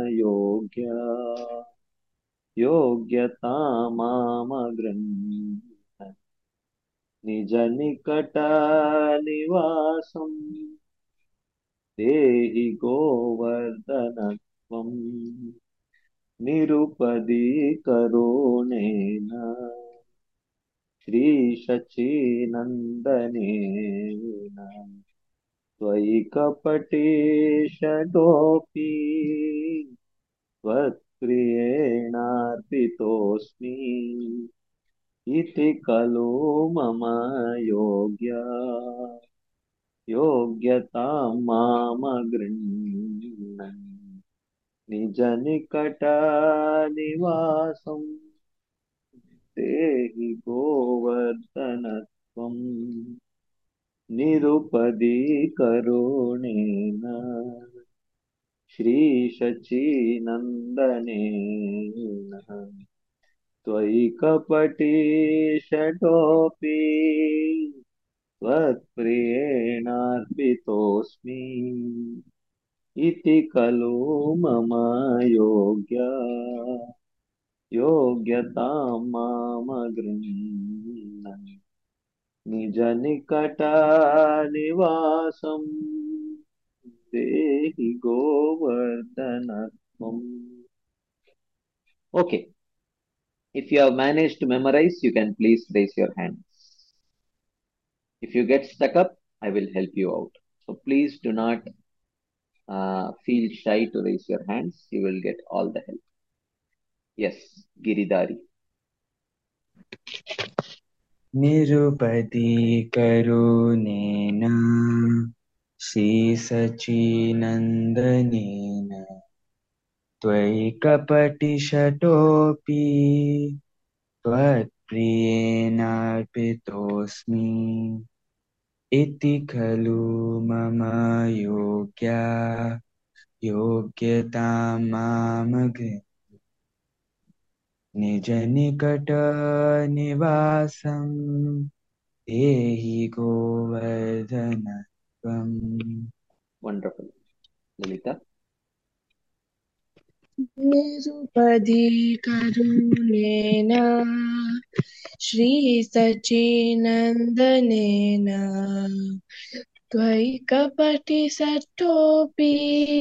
S1: योग्यतामामगृह्ण निज निकट निवासं देहि गोवर्धनत्वं निरुपदी करुणेन श्रीशचीनन्दनेन त्वयि कपटिशटोऽपि त्वत्प्रियेणार्पितोऽस्मि इति खलु मम योग्यतामामगृह्ण निज निकट निवासं देहि गोवर्धनत्वं निरुपदी करुणेन श्रीशचीनन्दनेन त्वयि कपटिशटोऽपि त्वत्प्रियेणार्पितोऽस्मि इति खलु मम योग्यतामामगृह्ण निज निकट निवासं देहि गोवर्धनत्वम्. Okay. If you have managed to memorize, you can please raise your hands. If you get stuck up, I will help you out. So please do not feel shy to raise your hands. You will get all the help. Yes, Giridhari.
S4: निरुपदी करुणेन श्रीसचीनन्दनेन त्वयि कपटिशटोऽपि त्वत्प्रियेणार्पितोऽस्मि इति खलु मम योग्यतामामगृह्ण निज निकट निवासं देहि गोवर्धन त्वम्।
S1: Wonderful. Lalita.
S5: निरुपधि करुणेन श्रीसचिनन्दनेन त्वयि कपटि सटोऽपि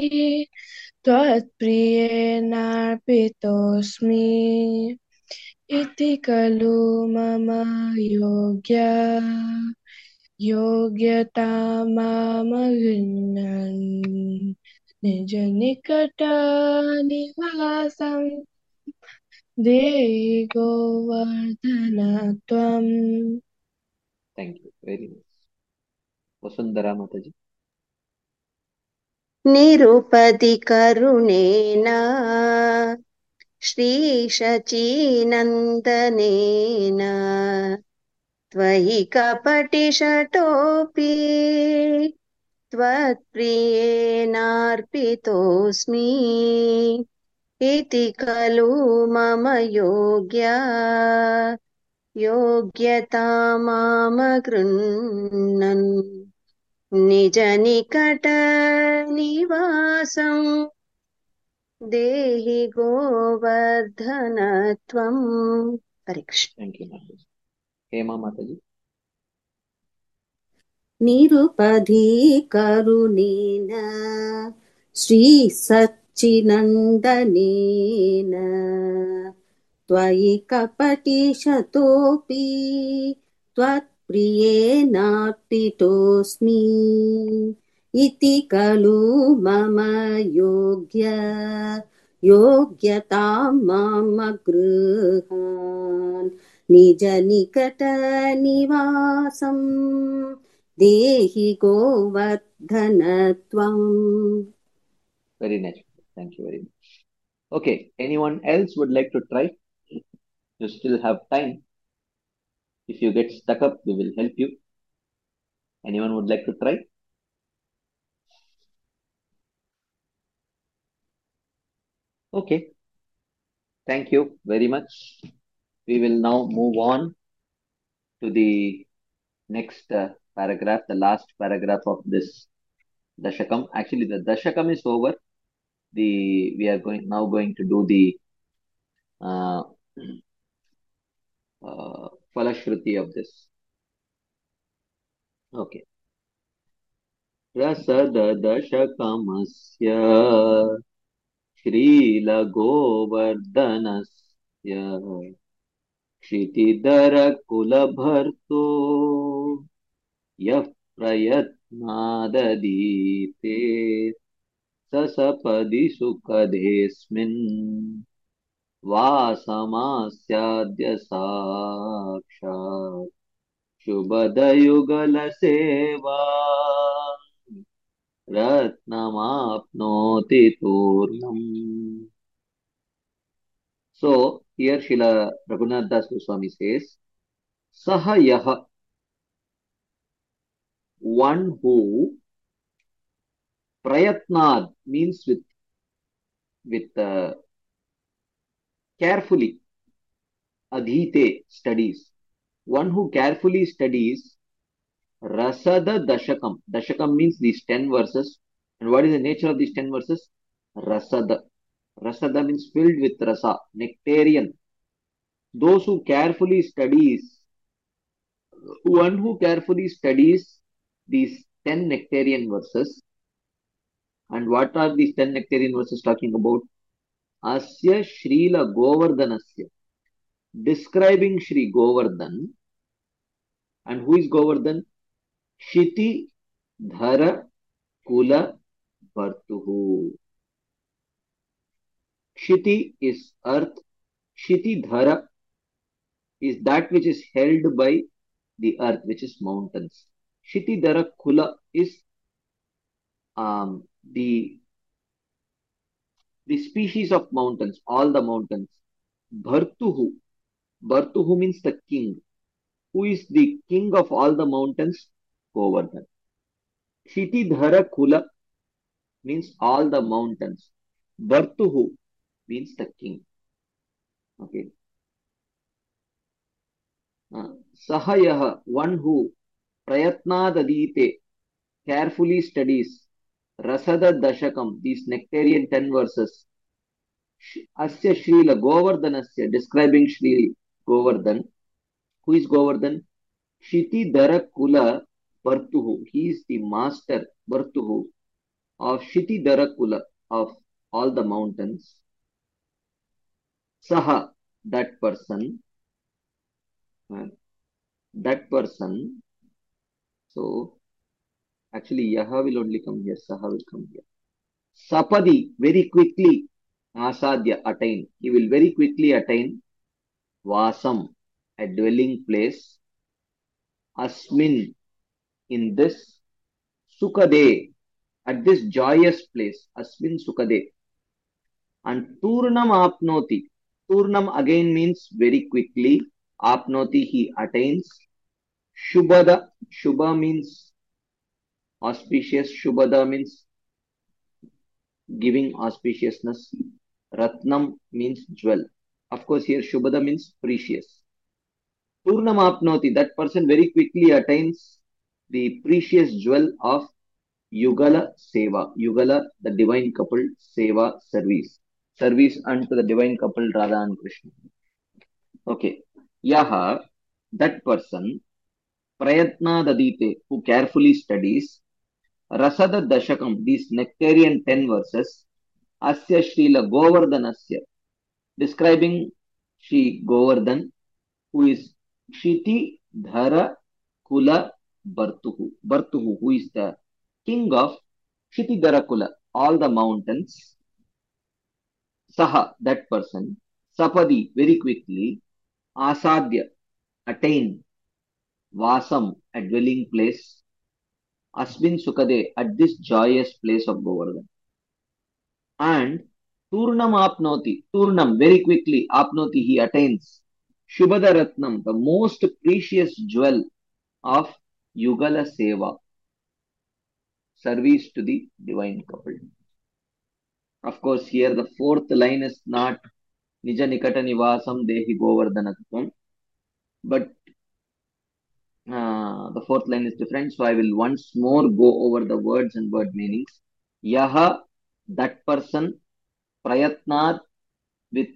S5: त्वत्प्रियेणार्पितोऽस्मि इति खलु मम योग्यता मामगृह्णन् निज निकट निवासं देहि गोवर्धन त्वम्।
S1: Thank you. Very nice. Vasundhara Mataji.
S2: निरुपदि करुणेन श्रीशचीनन्दनेन त्वयि कपटिशटोऽपि त्वत्प्रियेणार्पितोऽस्मि इति खलु मम योग्यता मामगृह्णन् निज निकट निवासं देहि गोवर्धन त्वम्। हरे Krishna.
S1: Thank you, Mataji. Hema Mataji.
S2: निरुपधि करुणेन श्रीसच्चिनन्दनेन त्वयि कपटिशतोऽपि त्वत्प्रियेणार्पितोऽस्मि इति खलु मम योग्यतां मामगृह्णान् निज निकट निवासं देहि गोवर्धन त्वम्।
S1: Very nice. Thank you very much. Okay. Anyone else would like to try? You still have time. If you get stuck up, we will help you. Anyone would like to try? Okay. Thank you very much. We will now move on to the next paragraph, the last paragraph of this Dashakam. Actually, the Dashakam is over. We are now going to do the uh, Falashruti of this. Okay. रसददशकमस्य श्रीलगोवर्धनस्य क्षितिधरकुलभर्तो यः प्रयत्नाददीते ससपदि सुखदेऽस्मिन् वासमास्याद्य साक्षात् शुभदयुगलसेवा रत्नमाप्नोति तूर्णम्. So here Srila Raghunath Das Goswami says, Saha one who prayatnad means with carefully, adhite studies. One who carefully studies Rasada Dashakam. Dashakam means these 10 verses. And what is the nature of these 10 verses? Rasada. Rasada means filled with rasa, nectarian. Those who carefully studies, one who carefully studies these 10 nectarian verses. And what are these 10 nectarian verses talking about? Asya Srila Govardhanasya. Describing Sri Govardhan. And who is Govardhan? Shiti Dhara Kula Bhartuhu. Shiti is earth. Shiti Dhara is that which is held by the earth, which is mountains. Shiti Dhara Kula is the species of mountains, all the mountains. Bhartuhu. Bhartuhu means the king. Who is the king of all the mountains? Govardhan. Shiti Dhara Kula means all the mountains. Bhartuhu means the king. Okay. Sahayah, one who prayatnadadite carefully studies Rasada Dashakam, these nectarian 10 verses, Asya Srila Govardhanasya, describing Sri Govardhan. Who is Govardhan? Shiti Dhara Kula Bhartuhu. He is the master Bhartuhu of Shiti Dhara Kula, of all the mountains. Saha, that person. That person. So, actually, Yaha will only come here. Saha will come here. Sapadi, very quickly. Asadya, attain. He will very quickly attain Vasam, a dwelling place. Asmin, in this. Sukade, at this joyous place. Asmin Sukade. And Turnam Apnoti. Turnam again means very quickly. Apnoti, he attains. Shubhada, Shubha means auspicious. Shubhada means giving auspiciousness. Ratnam means jewel. Of course, here Shubhada means precious. Turnam Apnoti, that person very quickly attains the precious jewel of Yugala Seva. Yugala, the divine couple, Seva, service. Service unto the divine couple Radha and Krishna. Okay. Yaha, that person, Prayatna Dadite, who carefully studies, Rasada Dashakam, these nectarian 10 verses, Asya Srila Govardhanasya, describing Sri Govardhan, who is Shiti Dhara Kula Bhartuhu. Bhartuhu, who is the king of Shiti Dhara Kula, all the mountains. Saha, that person, Sapadi, very quickly, Asadya, attain, Vasam, a dwelling place, Asmin Sukade, at this joyous place of Govardhan. And Turnam Apnoti, Turnam, very quickly, Apnoti, he attains, Shubhada Ratnam, the most precious jewel of Yugala Seva, service to the divine couple. Of course, here the fourth line is not Nija Nikata Nivasam Dehi Govardhanatvam, but the fourth line is different. So I will once more go over the words and word meanings. Yaha, that person, Prayatnat, with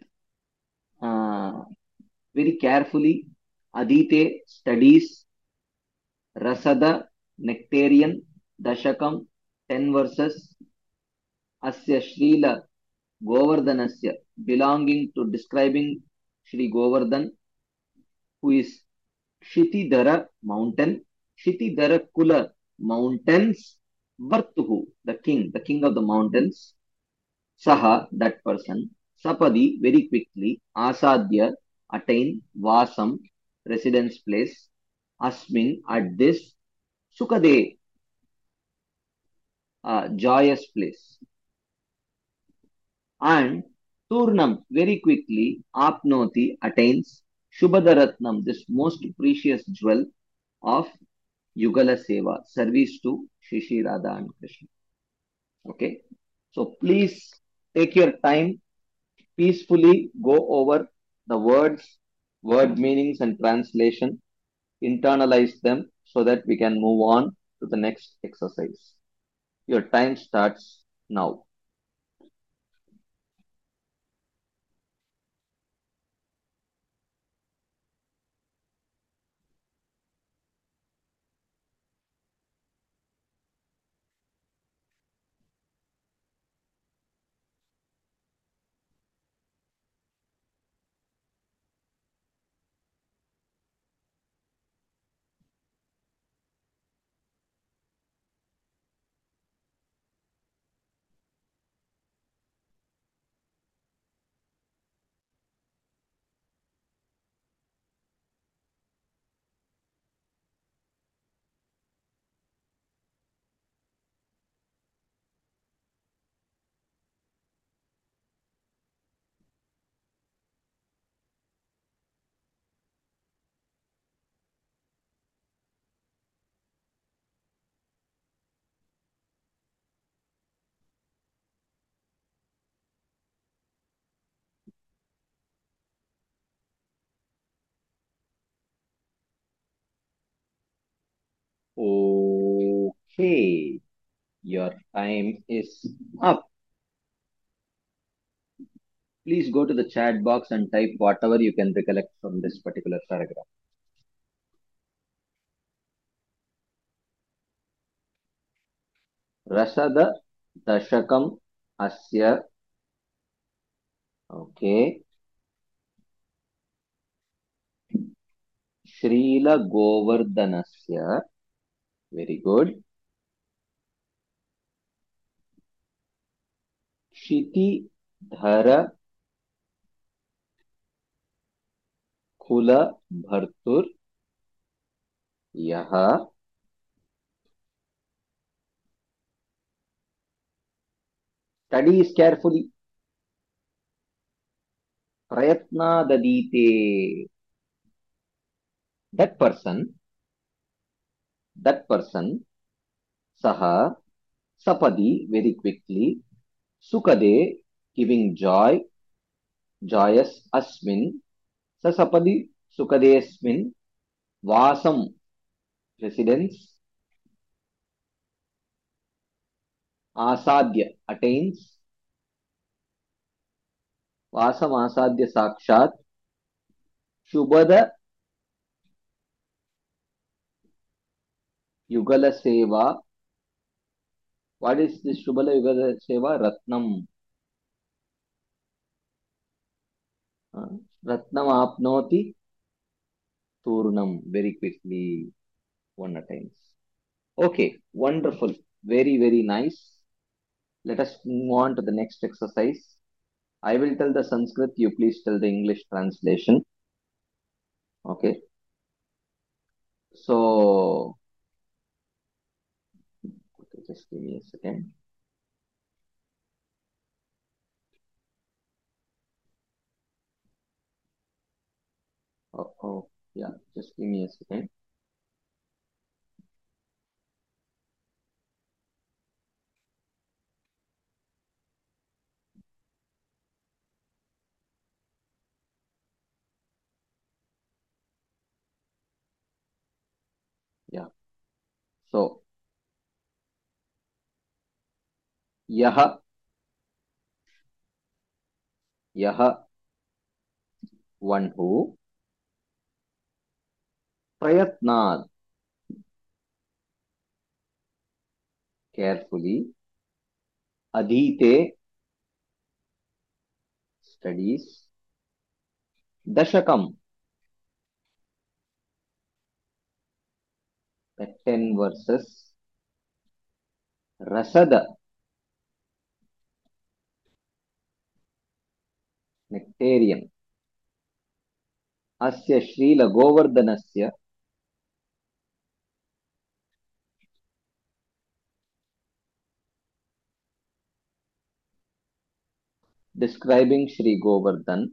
S1: very carefully, Adite, studies, Rasada, nectarian, Dashakam, 10 verses, Asya Srila Govardhanasya, belonging to describing Sri Govardhan, who is Shitidhara mountain, Shitidhara Kula mountains, Bhartuhu, the king of the mountains, Saha, that person, Sapadi, very quickly, Asadya, attain, Vasam, residence place, Asmin, at this, Sukade, joyous place, and Turnam, very quickly, Apnoti, attains, Shubhadaratnam, this most precious jewel of Yugala Seva, service to Shishi Radha and Krishna. Okay. So please take your time, peacefully go over the words, word meanings and translation, internalize them so that we can move on to the next exercise. Your time starts now. Okay, your time is up. Please go to the chat box and type whatever you can recollect from this particular paragraph. Rasada dashakam asya. Okay. Srila Govardhanasya. Very good. Shiti Dhara Kula Bhartur Yaha. Studies carefully. Prayatna Dadite. That person, Saha, Sapadi, very quickly, Sukade, giving joy, joyous, Asmin, Sasapadi, Sukade Asmin, Vasam, residence, Asadya, attains, Vasam Asadya Sakshat, Shubhada, Yugala Seva. What is this Shubhala Yugala Seva? Ratnam. Ratnam Apnoti Turnam. Very quickly, one attains. Okay, wonderful. Very, very nice. Let us move on to the next exercise. I will tell the Sanskrit, you please tell the English translation. Okay. So, okay, just give me a second. Oh, yeah, just give me a second. Yeah. So, Yaha, one who, Prayatnad, carefully, Adhite, studies, Dashakam, the 10 verses, Rasada, nectarian, Asya Srila Govardhanasya, describing Sri Govardhan.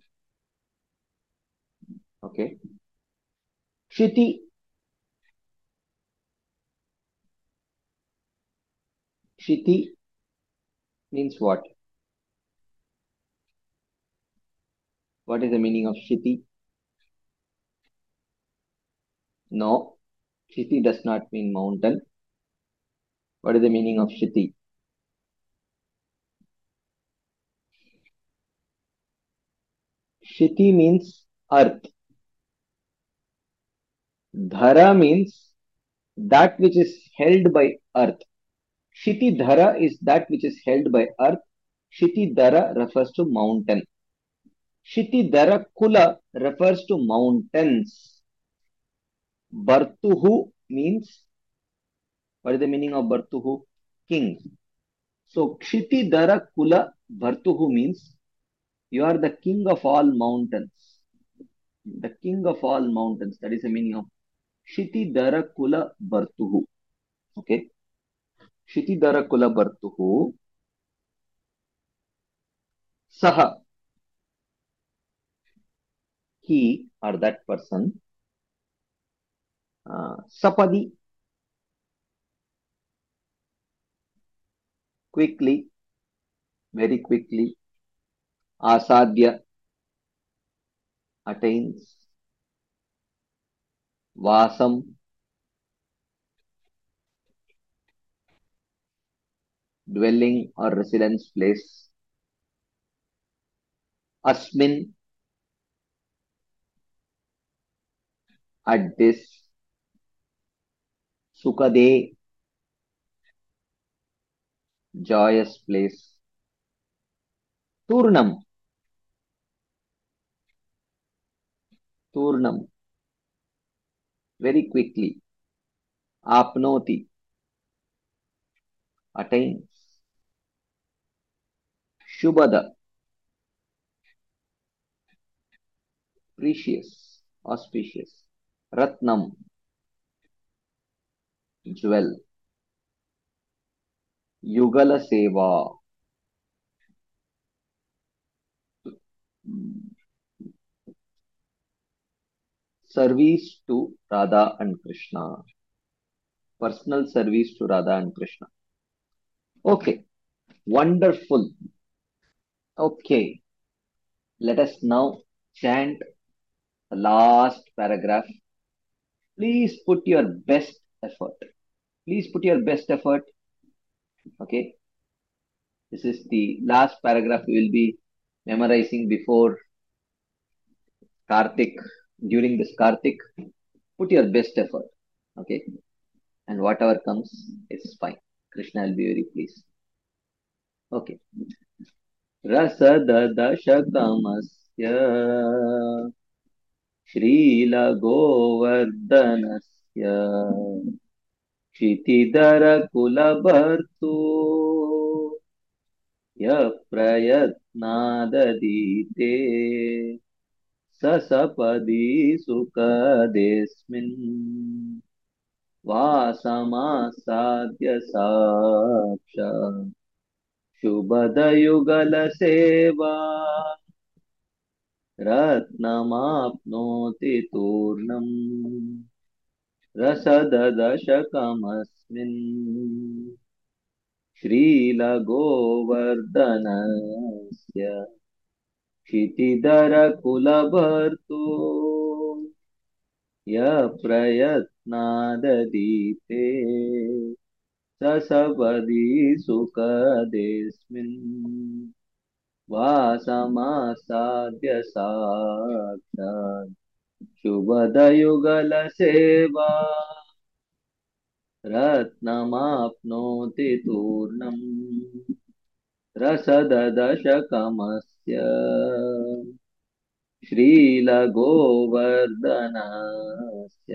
S1: Okay. Shiti, Shiti means what? What is the meaning of Shiti? No, Shiti does not mean mountain. What is the meaning of Shiti? Shiti means earth. Dhara means that which is held by earth. Shiti Dhara is that which is held by earth. Shiti Dhara refers to mountain. Shiti Dhara Kula refers to mountains. Bartuhu means, what is the meaning of Bartuhu? King. So Kshiti Dhara Kula Bhartuhu means you are the king of all mountains. The king of all mountains. That is the meaning of Shiti Dhara Kula Bhartuhu. Okay. Shiti Dhara Kula Bhartuhu. Saha. He or that person. Sapadi. Quickly. Very quickly. Asadya. Attains. Vasam. dwelling or residence place. Asmin, at this. Sukade, joyous place. Turnam, Turnam, very quickly. Apnoti, attains. Shubhada, precious, auspicious. Ratnam, jewel. Yugala Seva, service to Radha and Krishna. Personal service to Radha and Krishna. Okay, wonderful. Okay, let us now chant the last paragraph. Please put your best effort. Please put your best effort. Okay, this is the last paragraph we will be memorizing before Kartik. During this Kartik, put your best effort. Okay, and whatever comes is fine. Krishna will be very pleased. Okay. रसददशकमस्य श्रीलगोवर्धनस्य क्षितिधरकुलभर्तु यः प्रयत्नादधीते स सपदि सुखदेऽस्मिन् वासमासाद्य साक्षात् शुभदयुगलसेवा रत्नमाप्नोति तूर्णम् रसददशकमस्मिन् श्रीलगोवर्धनस्य क्षितिधरकुलभर्तु यः प्रयत्नादधीते स सपदि सुखदेऽस्मिन् वासमासाद्य साक्षात् शुभदयुगलसेवा रत्नमाप्नोति तूर्णम् रसददशकमस्य श्रीलगोवर्धनस्य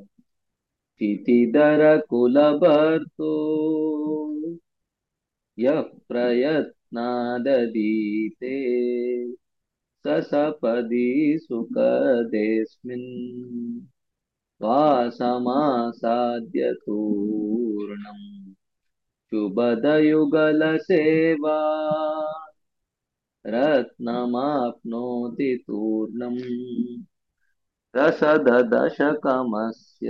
S1: क्षितिधरकुलभर्तु यः प्रयत्नादधीते स सपदि सुखदेऽस्मिन् वासमासाद्य तूर्णम् शुभदयुगलसेवा रत्नमाप्नोति तूर्णम् रसददशकमस्य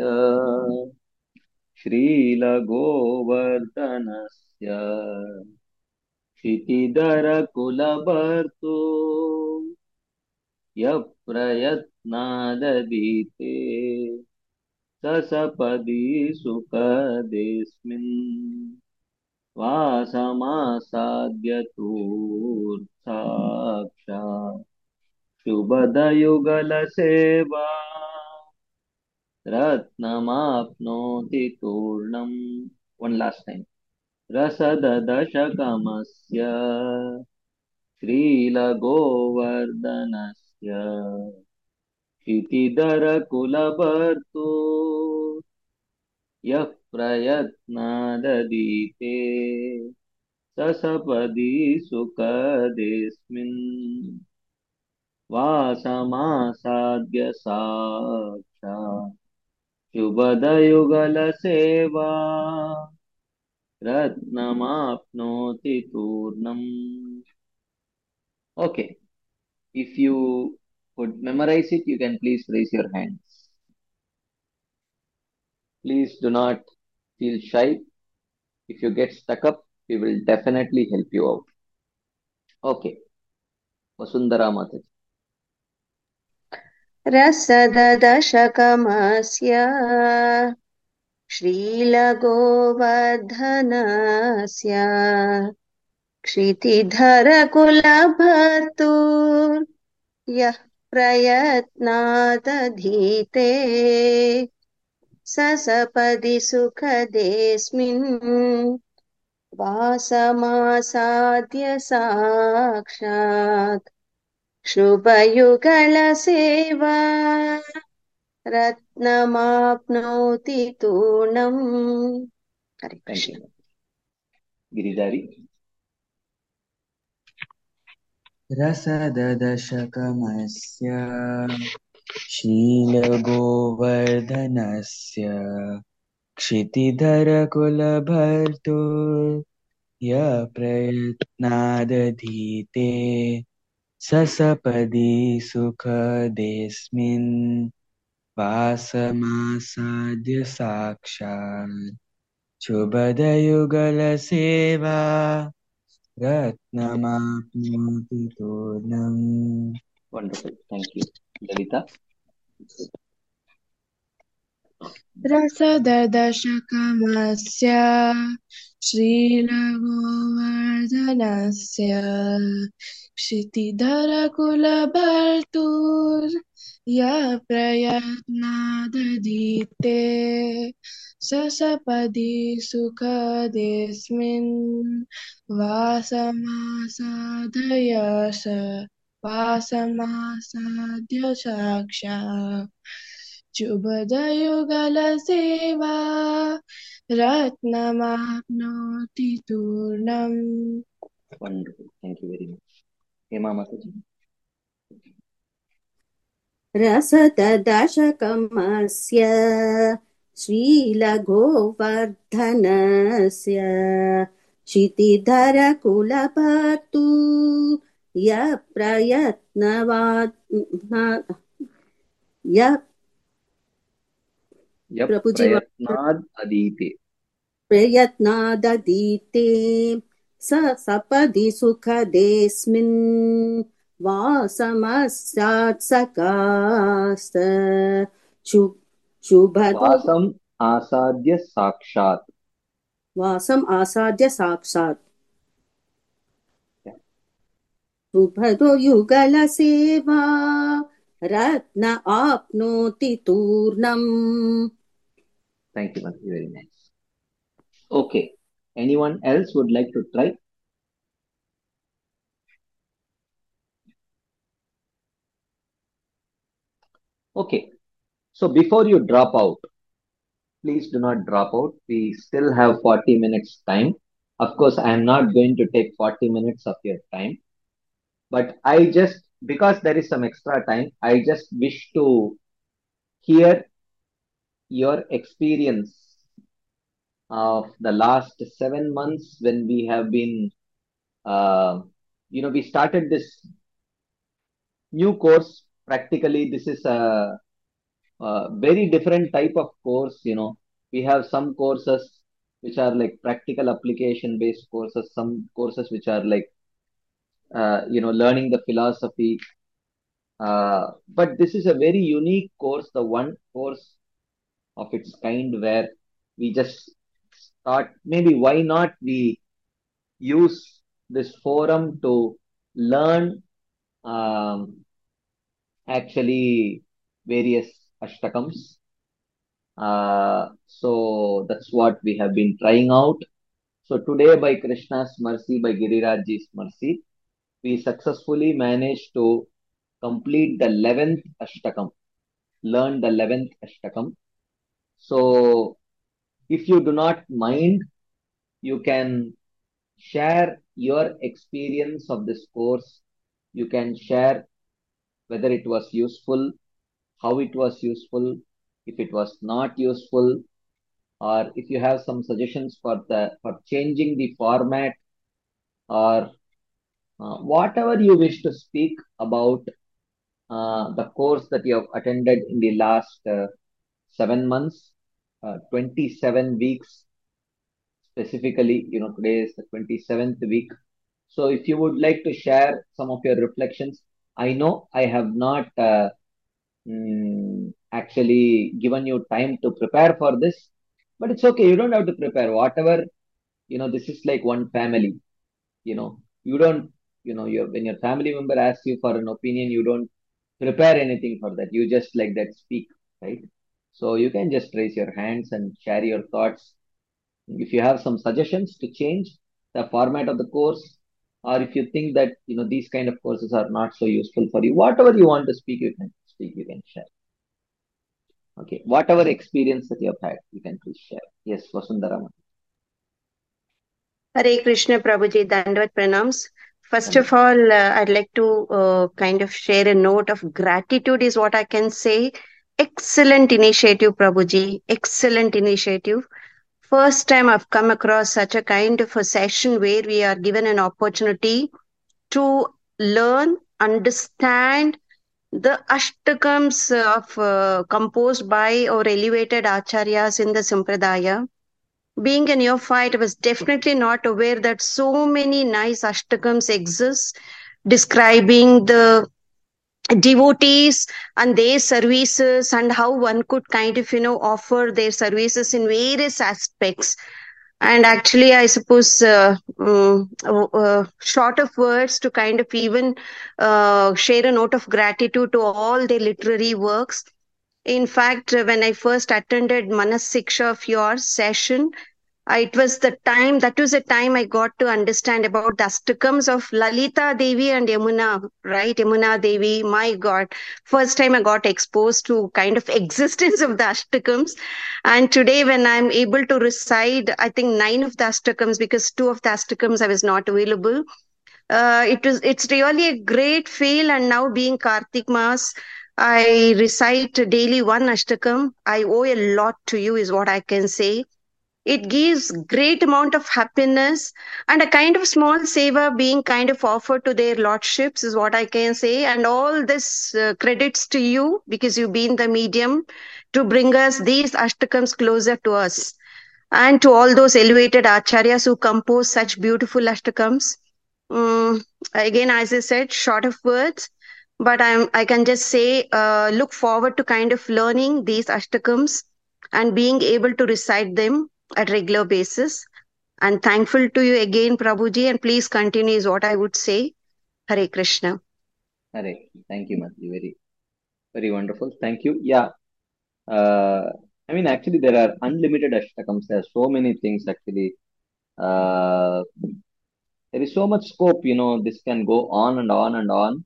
S1: श्रीलगोवर्धनस्य क्षितिधरकुलभर्तु यः प्रयत्नादधीते स सपदि सुखदेऽस्मिन् वासमासाद्य साक्षात् शुभदयुगलसेवा रत्नमाप्नोति तूर्णम्. One last time. रसददशकमस्य श्रीलगोवर्धनस्य क्षितिधरकुलभर्तु यः प्रयत्नादधीते स सपदि सुखदेऽस्मिन् वासमासाद्य साक्षात् शुभदयुगलसेवा रत्नमाप्नोति तूर्णम्. Okay, if you could memorize it, you can please raise your hands. Please do not feel shy. If you get stuck up, we will definitely help you out. Okay, Vasundhara Mataji.
S2: रसददशकमस्य श्रीलगोवर्धनस्य क्षितिधरकुलभर्तुर्यः प्रयत्नादधीते ससपदि सुखदेऽस्मिन् वासमासाद्य साक्षात् शुभयुगलसेवा रत्नमाप्नोति तूर्णम्. हरे
S1: Thank
S2: Krishna.
S1: you. Giridhari.
S4: रसददशकमस्य शीलगोवर्धनस्य क्षितिधरकुलभर्तुर्यप्रयत्नादधीते ससपदि सुखदेऽस्मिन् वासमासाद्य साक्षात् शुभदयुगलसेवा रत्नमाप्नोति तूर्णम्.
S1: Wonderful. Thank you. Lalita.
S5: रसददशकमस्य श्रीलगोवर्धनस्य क्षितिधरकुलभर्तुर्यप्रयत्नादधीते ससपदि सुखदेऽस्मिन् वासमासादय साक्षात् शुभदयुगलसेवा रत्नमाप्नोति तूर्णम्.
S1: Wonderful. Thank you very much. Hema Mataji.
S2: रसददशकमस्य श्रीलगोवर्धनस्य क्षितिधरकुलभर्तुर्यप्रयत्नवात्
S1: Yap
S2: Prabhuji
S1: prayatnad adite.
S2: प्रयत्नादधीते सपदि सुखदेऽस्मिन् वासमस्यात् सकास्त शुभदो
S1: Vasam asadya sakshat.
S2: वासम् आसाद्य साक्षात्
S1: Yeah.
S2: शुभदो युगलसेवा Ratna आप्नोति तूर्णम्.
S1: Thank you, Mataji. Very nice. Okay. Anyone else would like to try? Okay. So before you drop out, please do not drop out. We still have 40 minutes time. Of course, I am not going to take 40 minutes of your time, but because there is some extra time, I just wish to hear your experience of the last 7 months when we have been, we started this new course. Practically, this is a very different type of course. We have some courses which are like practical application based courses, some courses which are like, learning the philosophy. But this is a very unique course, the one course of its kind where we just thought maybe why not we use this forum to learn actually various ashtakams. So that's what we have been trying out. So today, by Krishna's mercy, by Girirajji's mercy, we successfully managed to complete the 11th ashtakam, learn the 11th ashtakam. So if you do not mind, you can share your experience of this course. You can share whether it was useful, how it was useful, if it was not useful, or if you have some suggestions for changing the format, or whatever you wish to speak about the course that you have attended in the last 7 months, 27 weeks specifically. Today is the 27th week. So if you would like to share some of your reflections, I know I have not actually given you time to prepare for this, But it's okay. You don't have to prepare whatever, this is like one family, you don't, when your family member asks you for an opinion, you don't prepare anything for that. You just like that speak, right? So you can just raise your hands and share your thoughts. If you have some suggestions to change the format of the course, or if you think that, these kind of courses are not so useful for you, whatever you want to speak, you can speak, you can share. Okay. Whatever experience that you have had, you can please share. Yes, Vasundhara.
S2: Hare Krishna, Prabhuji, Dandavat Pranams. First of
S1: Dandavat.
S2: all, I'd like to kind of share a note of gratitude, is what I can say. Excellent initiative, Prabhuji. Excellent initiative. First time I've come across such a kind of a session where we are given an opportunity to learn, understand the ashtakams of composed by or elevated acharyas in the Sampradaya. Being a neophyte, I was definitely not aware that so many nice ashtakams exist describing the devotees and their services and how one could kind of offer their services in various aspects. And actually, I suppose short of words to kind of even share a note of gratitude to all their literary works. In fact, when I first attended Manas Siksha of your session, it was that was the time I got to understand about the Astakams of Lalita Devi and Yamuna, right? Yamuna Devi, my God. First time I got exposed to kind of existence of the Astakams. And today when I'm able to recite, I think 9 of the Astakams, because 2 of the Astakams I was not available. It's really a great feel. And now being Kartik Mas, I recite daily 1 Ashtakam. I owe a lot to you is what I can say. It gives great amount of happiness and a kind of small seva being kind of offered to their lordships is what I can say. And all this credits to you because you've been the medium to bring us these ashtakams closer to us. And to all those elevated acharyas who compose such beautiful ashtakams. Again, as I said, short of words, but I can just say, look forward to kind of learning these ashtakams and being able to recite them at regular basis. And thankful to you again, Prabhuji, and please continue is what I would say. Hare Krishna.
S1: Hare. Thank you, Matri. Very, very wonderful. Thank you. Yeah. I mean, actually, there are unlimited ashtakams. There are so many things, actually. Uh, there is so much scope, this can go on and on and on.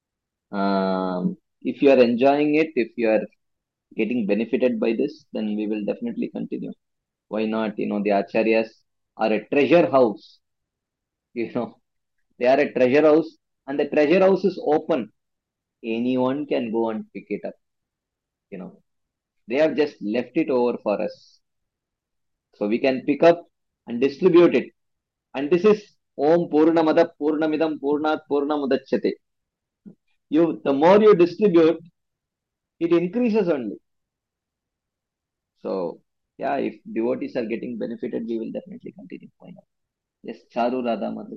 S1: If you are enjoying it, if you are getting benefited by this, then we will definitely continue. Why not? The acharyas are a treasure house. They are a treasure house, and the treasure house is open. Anyone can go and pick it up. They have just left it over for us. So we can pick up and distribute it. And this is Om Purnamada Purnamidam Purnat Purnamudachyate. The more you distribute, it increases only. So, yeah, if devotees are getting benefited, we will definitely continue. Why not? Yes, Charu Radha Mataji.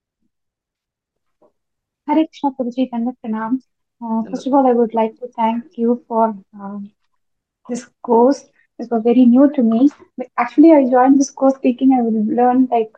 S7: Hare Krishna, Prabhuji, Dandavat Pranam. First of all, I would like to thank you for this course. This was very new to me. But actually, I joined this course thinking I will learn like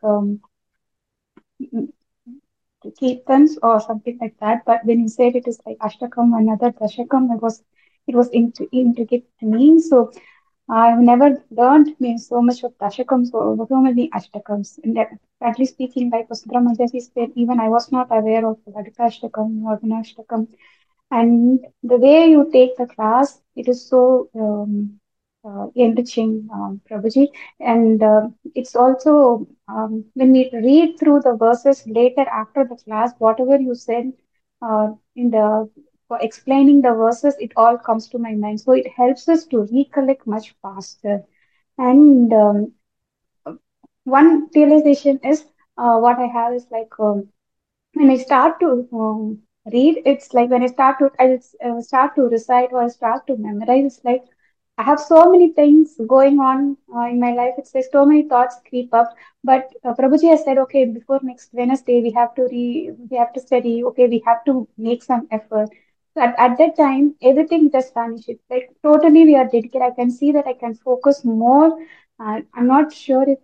S7: kirtans or something like that. But when you said it is like Ashtakam, another Dashakam, it was intricate to me. So I've never learned so much of Dashakams or so many Ashtakams. And that, frankly speaking, like Vasundhara Majaji said, even I was not aware of Ladika Ashtakam or Vinashtakam. And the way you take the class, it is so enriching, Prabhuji. And it's also, when we read through the verses later after the class, whatever you said for explaining the verses, it all comes to my mind. So it helps us to recollect much faster. And one realization is what I have is like, when I start to read, it's like when I start to recite or start to memorize, it's like I have so many things going on in my life. It's like so many thoughts creep up. But Prabhuji has said, okay, before next Wednesday, we have to study. Okay, we have to make some effort. So at that time, everything just vanishes. Like totally, we are dedicated. I can see that I can focus more I'm not sure if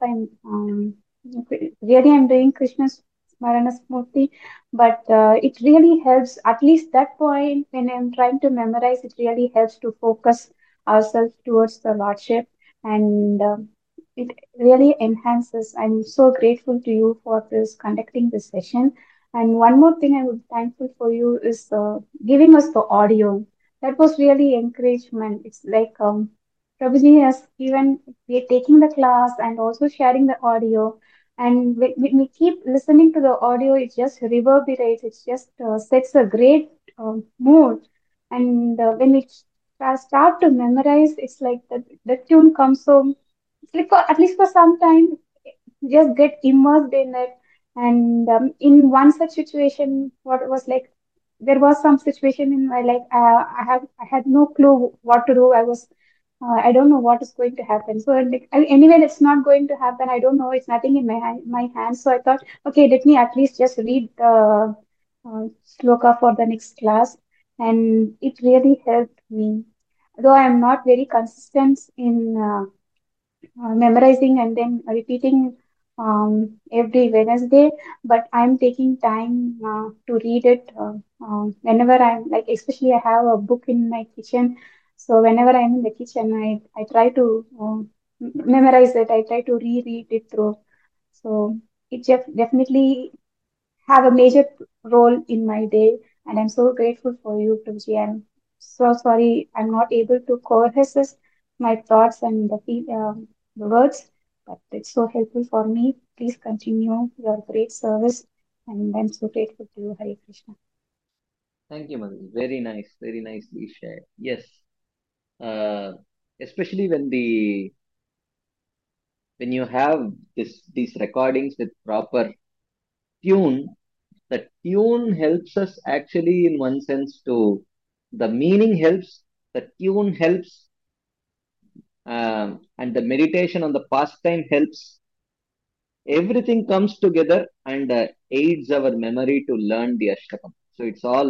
S7: I'm doing Krishna's Smarana Smurti, but it really helps. At least that point, when I'm trying to memorize, it really helps to focus ourselves towards the Lordship, and it really enhances. I'm so grateful to you for this conducting this session. And one more thing I would thankful for you is giving us the audio. That was really encouragement. It's like Prabhuji has given, we're taking the class and also sharing the audio. And when we keep listening to the audio, it just reverberates, it just sets a great mood. And when we start to memorize, it's like the tune comes so, it's like for, at least for some time, just get immersed in it. And in one such situation, what was like, there was some situation in my life, I had no clue what to do. I don't know what is going to happen. So like, anyway, it's not going to happen. I don't know. It's nothing in my hands. So I thought, okay, let me at least just read the sloka for the next class, and it really helped me. Though I am not very consistent in memorizing and then repeating every Wednesday, but I'm taking time to read it whenever I'm like, especially I have a book in my kitchen. So whenever I'm in the kitchen, I try to memorize it. I try to reread it through. So it definitely have a major role in my day, and I'm so grateful for you, Prabhuji. I'm so sorry I'm not able to coalesce my thoughts and the words, but it's so helpful for me. Please continue your great service, and I'm so grateful to you, Hare Krishna.
S1: Thank you, Madhu. Very nice, very nicely shared. Yes. Especially when you have these recordings with proper tune, the tune helps us actually in one sense to, the meaning helps, the tune helps, and the meditation on the pastime helps. Everything comes together and aids our memory to learn the Ashtakam. So it's all,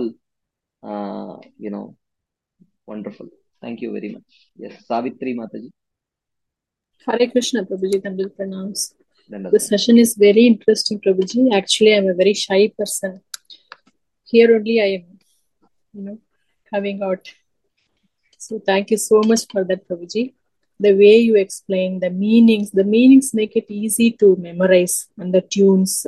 S1: wonderful. Thank you very much. Yes, Savitri Mataji.
S3: Hare Krishna, Prabhuji, Dandal Pranams.
S1: Dandal
S3: The
S1: Pranams.
S3: session is very interesting, Prabhuji. Actually, I'm a very shy person. Here only I am, coming out. So thank you so much for that, Prabhuji. The way you explain the meanings make it easy to memorize, and the tunes.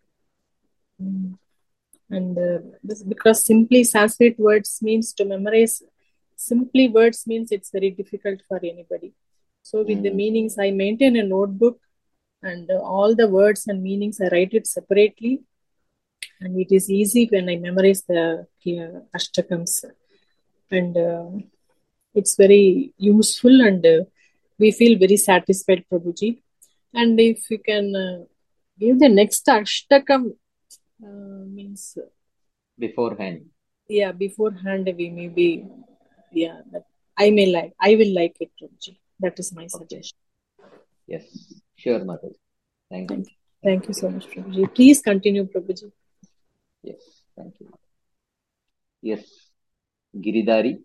S3: And this, because simply Sanskrit words means to memorize, simply words means it's very difficult for anybody. So with the meanings, I maintain a notebook, and all the words and meanings, I write it separately. And it is easy when I memorize the Ashtakams. And it's very useful, and we feel very satisfied, Prabhuji. And if you can give the next Ashtakam, means
S1: beforehand.
S3: Yeah, beforehand we may be, I will like it, Prabhuji. That is my suggestion.
S1: Yes, sure, Mother. Thank you.
S3: Thank you so much, Prabhuji. Please continue, Prabhuji.
S1: Yes, thank you. Yes, Giridhari.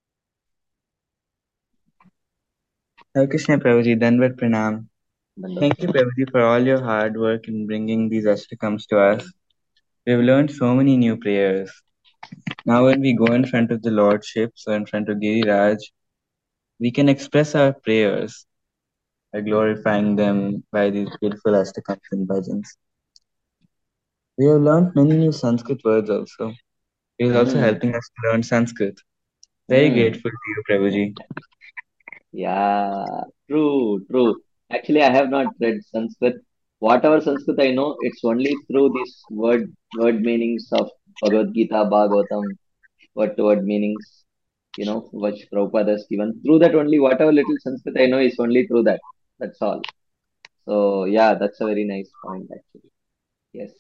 S4: Hare Krishna, Prabhuji, Dandavat Pranam. Thank you, Prabhuji, for all your hard work in bringing these Ashtakams to us. We've learned so many new prayers. Now when we go in front of the Lordship, so in front of Giriraj, we can express our prayers by glorifying them by these beautiful Ashtakams and bhajans. We have learned many new Sanskrit words also. He is also helping us to learn Sanskrit. Very grateful to you, Prabhuji.
S1: Yeah, true. Actually, I have not read Sanskrit. Whatever Sanskrit I know, it's only through these word meanings of Bhagavad Gita, Bhagavatam, word meanings, which Prabhupada has given. Through that only, whatever little Sanskrit I know is only through that. That's all. So yeah, that's a very nice point actually. Yes.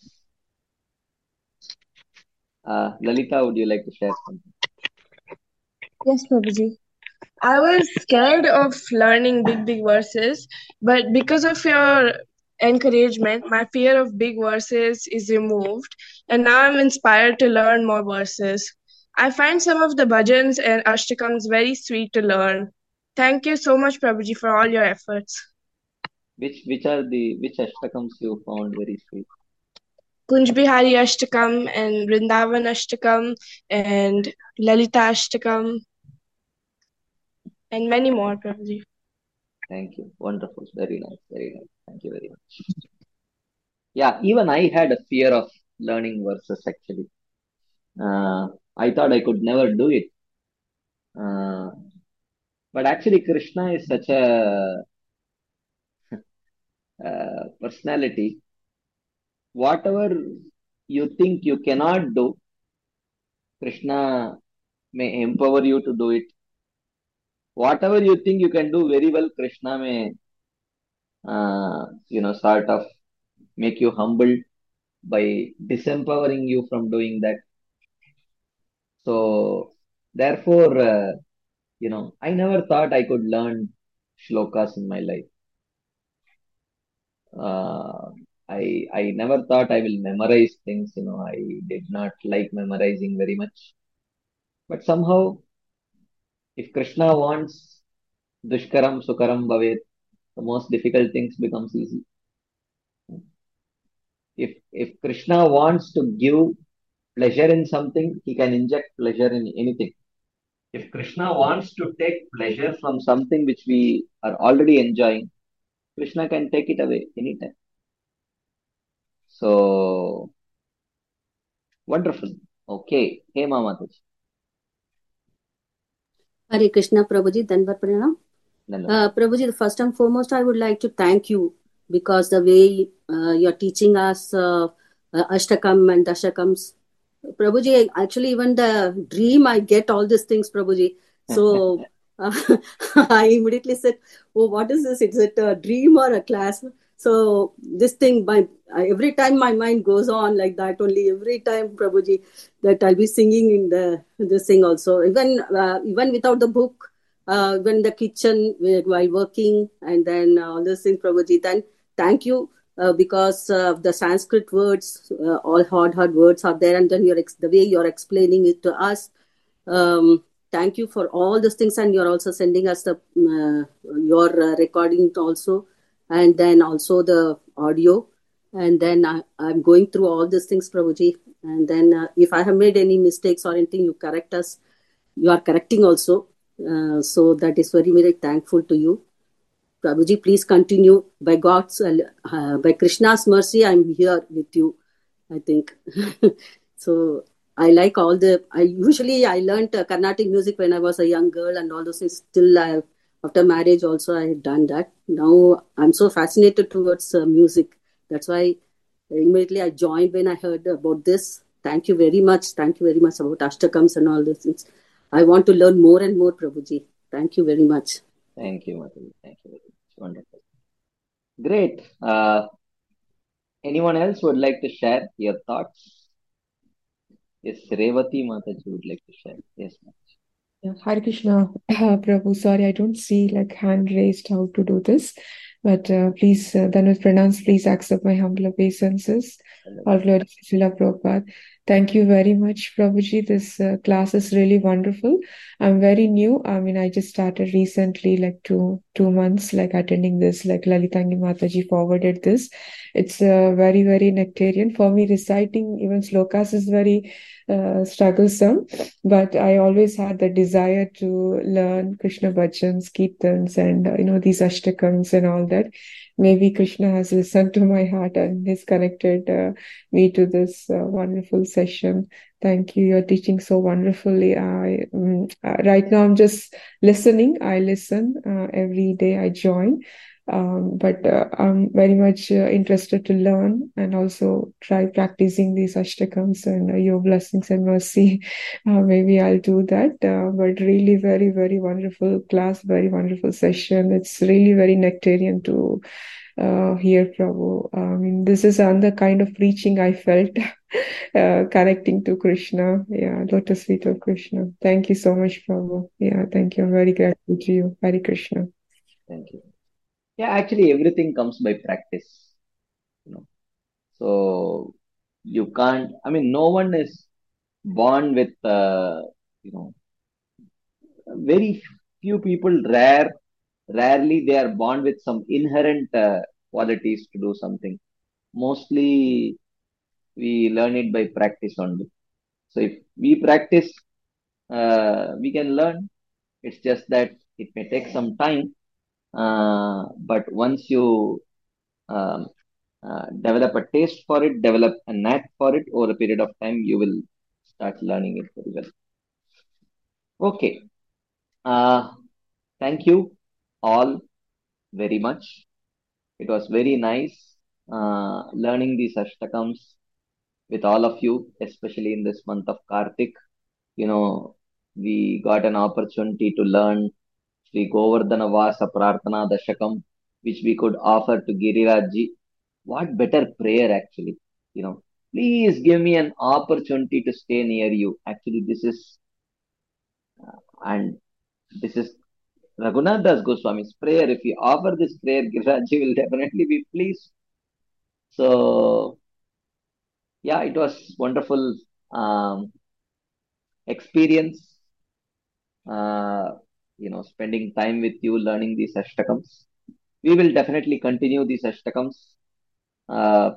S1: Lalita, would you like to share something?
S5: Yes, Prabhuji. I was scared of learning big verses, but because of your encouragement, my fear of big verses is removed, and now I'm inspired to learn more verses. I find some of the bhajans and ashtakams very sweet to learn. Thank you so much, Prabhuji, for all your efforts.
S1: Which ashtakams you found very sweet?
S5: Kunj Bihari Ashtakam and Vrindavan Ashtakam and Lalita Ashtakam and many more, Prabhuji.
S1: Thank you. Wonderful. Very nice. Very nice. Thank you very much. Yeah, even I had a fear of learning verses actually. I thought I could never do it. Uh, but actually, Krishna is such a personality. Whatever you think you cannot do, Krishna may empower you to do it. Whatever you think you can do very well, Krishna may, sort of make you humble by disempowering you from doing that. So, therefore, I never thought I could learn shlokas in my life. Uh, I never thought I will memorize things. I did not like memorizing very much. But somehow, if Krishna wants Dushkaram Sukaram Bhavet, the most difficult things becomes easy. If Krishna wants to give pleasure in something, he can inject pleasure in anything. If Krishna wants to take pleasure from something which we are already enjoying, Krishna can take it away anytime. So wonderful. Okay. Hey Mataji.
S8: Hare Krishna, Prabhuji, Dandavat Pranam.
S1: Dandavat.
S8: Prabhuji, first and foremost, I would like to thank you because the way you're teaching us Ashtakam and Dashakams. Prabhuji, actually, even the dream, I get all these things, Prabhuji. So I immediately said, oh, what is this? Is it a dream or a class? So this thing, every time my mind goes on like that only, every time, Prabhuji, that I'll be singing in this thing also. Even without the book, when in the kitchen while working and then all those things, Prabhuji, then thank you. Because the Sanskrit words, all hard words are there, and then the way you're explaining it to us. Thank you for all those things, and you're also sending us your recording also, and then also the audio, and then I'm going through all these things, Prabhuji, and then if I have made any mistakes or anything, you correct us. You are correcting also, so that is very, very thankful to you. Prabhuji, please continue. By Krishna's mercy, I'm here with you, I think. So I like I learned Carnatic music when I was a young girl and all those things. Still, after marriage also, I had done that. Now I'm so fascinated towards music. That's why immediately I joined when I heard about this. Thank you very much. Thank you very much about Ashtakams and all those things. I want to learn more and more, Prabhuji. Thank you very much.
S1: Thank you, Mataji. Thank you very much. Wonderful. Great. Anyone else would like to share your thoughts? Yes, Revati Mataji would like to share. Yes, Mataji.
S9: Yeah, Hare Krishna, Prabhu. Sorry, I don't see like hand raised how to do this, but please, Dandavat Pranam, please accept my humble obeisances. All glory to Srila Prabhupada. Thank you very much, Prabhuji. This class is really wonderful. I'm very new. I mean, I just started recently, like two months, like attending this. Like Lalitangi Mataji forwarded this. It's very, very nectarian for me. Reciting even slokas is very strugglesome, but I always had the desire to learn Krishna bhajans, kirtans, and these ashtakams and all that. Maybe Krishna has listened to my heart and has connected me to this wonderful session. Thank you. You're teaching so wonderfully. Right now I'm just listening. I listen every day. I join. But I'm very much interested to learn and also try practicing these ashtakams and your blessings and mercy. Maybe I'll do that. But really very, very wonderful class, very wonderful session. It's really very nectarian to hear Prabhu. I mean, this is another kind of preaching I felt connecting to Krishna. Yeah, lotus feet of Krishna. Thank you so much, Prabhu. Yeah, thank you. I'm very grateful to you. Hare Krishna.
S1: Thank you. Yeah, actually everything comes by practice. So you can't, no one is born with, very few people, rare, rarely they are born with some inherent qualities to do something. Mostly we learn it by practice only. So if we practice, we can learn. It's just that it may take some time. But once you um, develop a taste for it, develop a knack for it over a period of time, you will start learning it very well. Okay. Uh, thank you all very much. It was very nice learning these Ashtakams with all of you, especially in this month of Kartik. You know, we got an opportunity to learn Sri Govardhana Vasa Prarthana Dashakam, which we could offer to Girirajji. What better prayer, actually? You know, please give me an opportunity to stay near you. Actually, and this is Raghunath Das Goswami's prayer. If we offer this prayer, Girirajji will definitely be pleased. So, yeah, it was wonderful experience. Spending time with you, learning these Ashtakams. We will definitely continue these Ashtakams uh,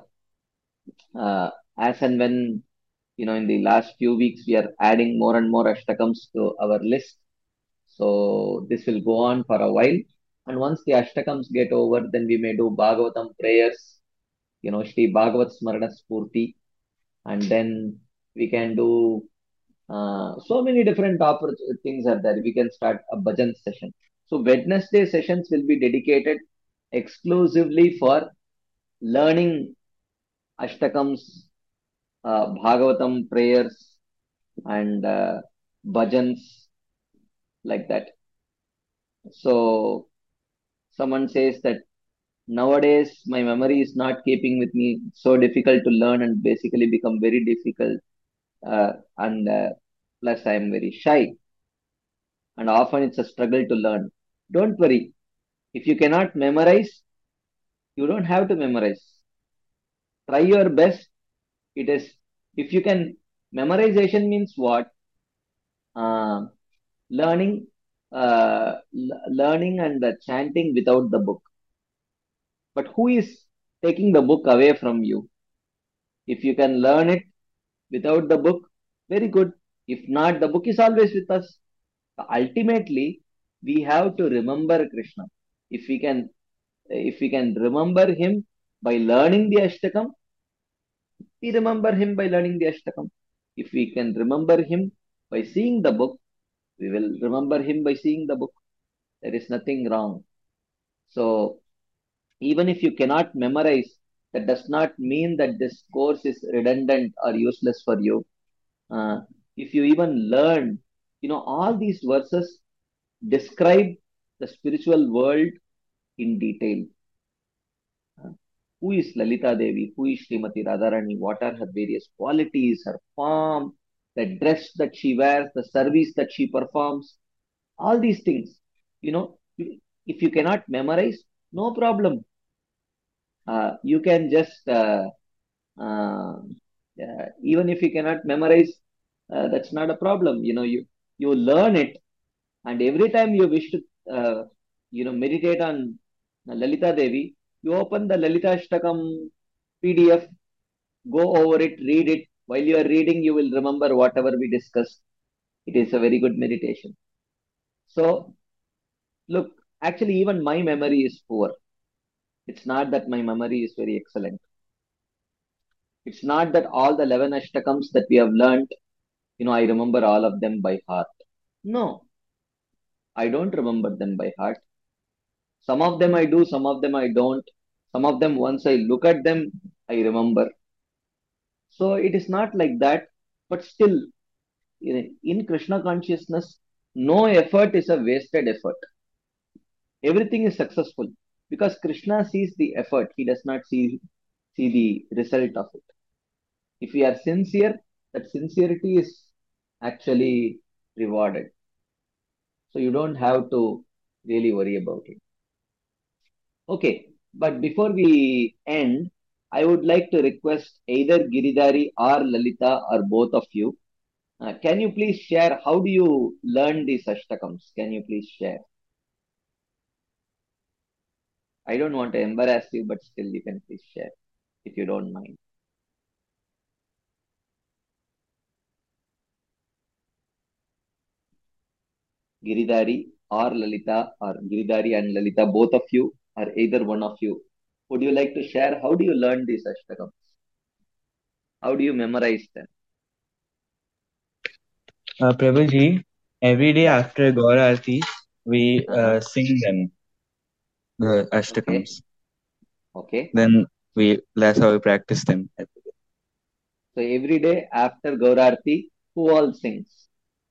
S1: as and when, in the last few weeks, we are adding more and more Ashtakams to our list. So this will go on for a while. And once the Ashtakams get over, then we may do Bhagavatam prayers, Shri Bhagavat Smarana Spurti. And then we can do so many different things are there. We can start a bhajan session. So Wednesday sessions will be dedicated exclusively for learning Ashtakams, Bhagavatam prayers, and bhajans like that. So someone says that nowadays my memory is not keeping with me, so difficult to learn and basically become very difficult. And plus I am very shy, and often it's a struggle to learn. Don't worry. If you cannot memorize, you don't have to memorize. Try your best. It is, if you can, memorization means what? Uh, learning, learning and chanting without the book. But who is taking the book away from you? If you can learn it without the book, very good. If not, the book is always with us. Ultimately, we have to remember Krishna. If we can remember him by learning the Ashtakam, we remember him by learning the Ashtakam. If we can remember him by seeing the book, we will remember him by seeing the book. There is nothing wrong. So, even if you cannot memorize, that does not mean that this course is redundant or useless for you. If you even learn, all these verses describe the spiritual world in detail. Who is Lalita Devi? Who is Srimati Radharani? What are her various qualities, her form, the dress that she wears, the service that she performs? All these things. If you cannot memorize, no problem. You can just, uh, even if you cannot memorize, that's not a problem. You learn it, and every time you wish to, meditate on Lalita Devi, you open the Lalita Ashtakam PDF, go over it, read it. While you are reading, you will remember whatever we discussed. It is a very good meditation. So, look, actually, even my memory is poor. It's not that my memory is very excellent. It's not that all the 11 Ashtakams that we have learned, I remember all of them by heart. No, I don't remember them by heart. Some of them I do, some of them I don't. Some of them, once I look at them, I remember. So it is not like that, but still, in Krishna consciousness, no effort is a wasted effort. Everything is successful because Krishna sees the effort. He does not see the result of it. If we are sincere, that sincerity is actually rewarded. So you don't have to really worry about it. Okay, but before we end, I would like to request either Giridhari or Lalita or both of you. Can you please share how do you learn these Ashtakams? Can you please share? I don't want to embarrass you, but still you can please share if you don't mind. Giridhari or Lalita, or Giridhari and Lalita, both of you, or either one of you, would you like to share how do you learn these Ashtakams? How do you memorize them?
S4: Prabhuji, every day
S1: Yeah.
S4: after Gaur Aarti, we
S1: Uh-huh.
S4: sing them, the
S1: Okay.
S4: Ashtakams.
S1: Okay.
S4: Then that's how we practice them.
S1: So every day after Gaur Aarti, who all sings?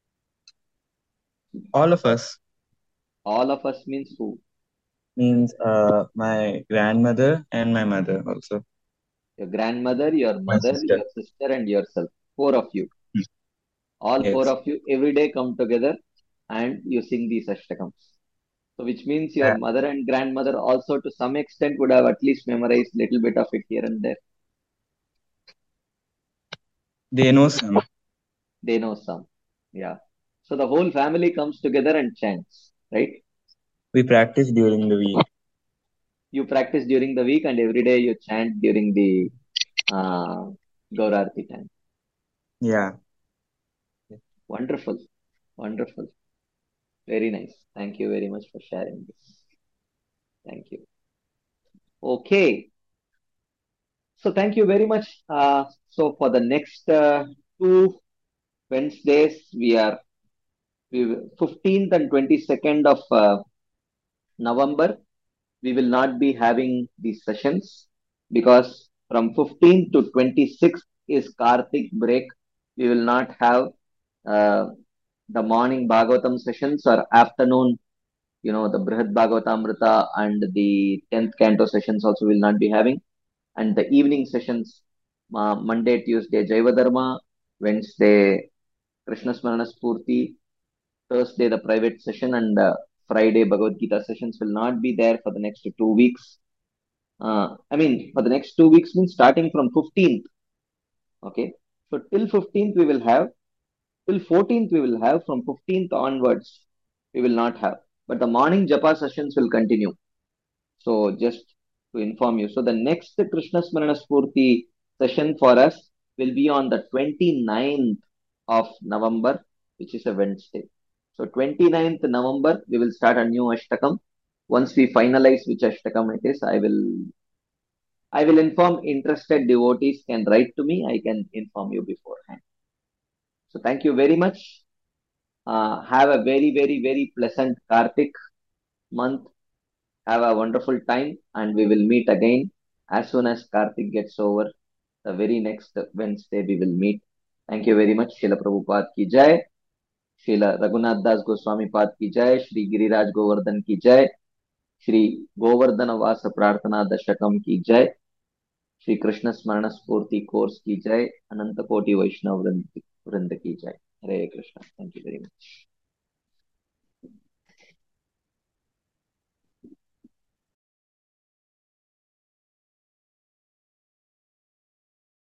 S4: All of us.
S1: All of us means who?
S4: Means my grandmother and my mother also.
S1: Your grandmother, your
S4: My
S1: mother,
S4: sister.
S1: your sister, and yourself. 4 of you.
S4: Hmm.
S1: All 4
S4: Yes.
S1: of you every day come together and you sing these Ashtakams. So which means your mother and grandmother also to some extent would have at least memorized little bit of it here and there.
S4: They know some.
S1: They know some. Yeah. So the whole family comes together and chants, right?
S4: We practice during the week.
S1: You practice during the week and every day you chant during the Gaur Aarti time.
S4: Yeah.
S1: Wonderful. Wonderful. Very nice. Thank you very much for sharing this. Thank you. Okay. So thank you very much. So for the next 2 Wednesdays, we 15th and 22nd of November, we will not be having these sessions because from 15th to 26th is Karthik break. We will not have uh, the morning Bhagavatam sessions or afternoon, the Brihad Bhagavatamrita and the 10th canto sessions also will not be having. And the evening sessions, Monday, Tuesday, Jaiva Dharma, Wednesday, Krishna Smarana Spurti, Thursday, the private session, and Friday, Bhagavad Gita sessions will not be there for the next 2 weeks. For the next 2 weeks means starting from 15th. Okay. So till 15th we will have, till 14th we will have, from 15th onwards we will not have. But the morning japa sessions will continue. So just to inform you. So the next Krishna Smarana Spurti session for us will be on the 29th of November, which is a Wednesday. So 29th November, we will start a new Ashtakam. Once we finalize which Ashtakam it is, I will inform. Interested devotees can write to me. I can inform you beforehand. So thank you very much. Have a very, very, very pleasant Kartik month. Have a wonderful time and we will meet again as soon as Kartik gets over. The very next Wednesday we will meet. Thank you very much. Srila Prabhupada ki jai. Srila Raghunath Das Goswami Pad ki jai. Shri Giriraj Govardhan ki jai. Shri Govardhana Vasa Prarthana Dashakam ki jai. Shri Krishna Smarana Spurti course ki jai. Ananta Koti Vaishnav Vrinda ki jai. Hare Krishna. Thank you very much.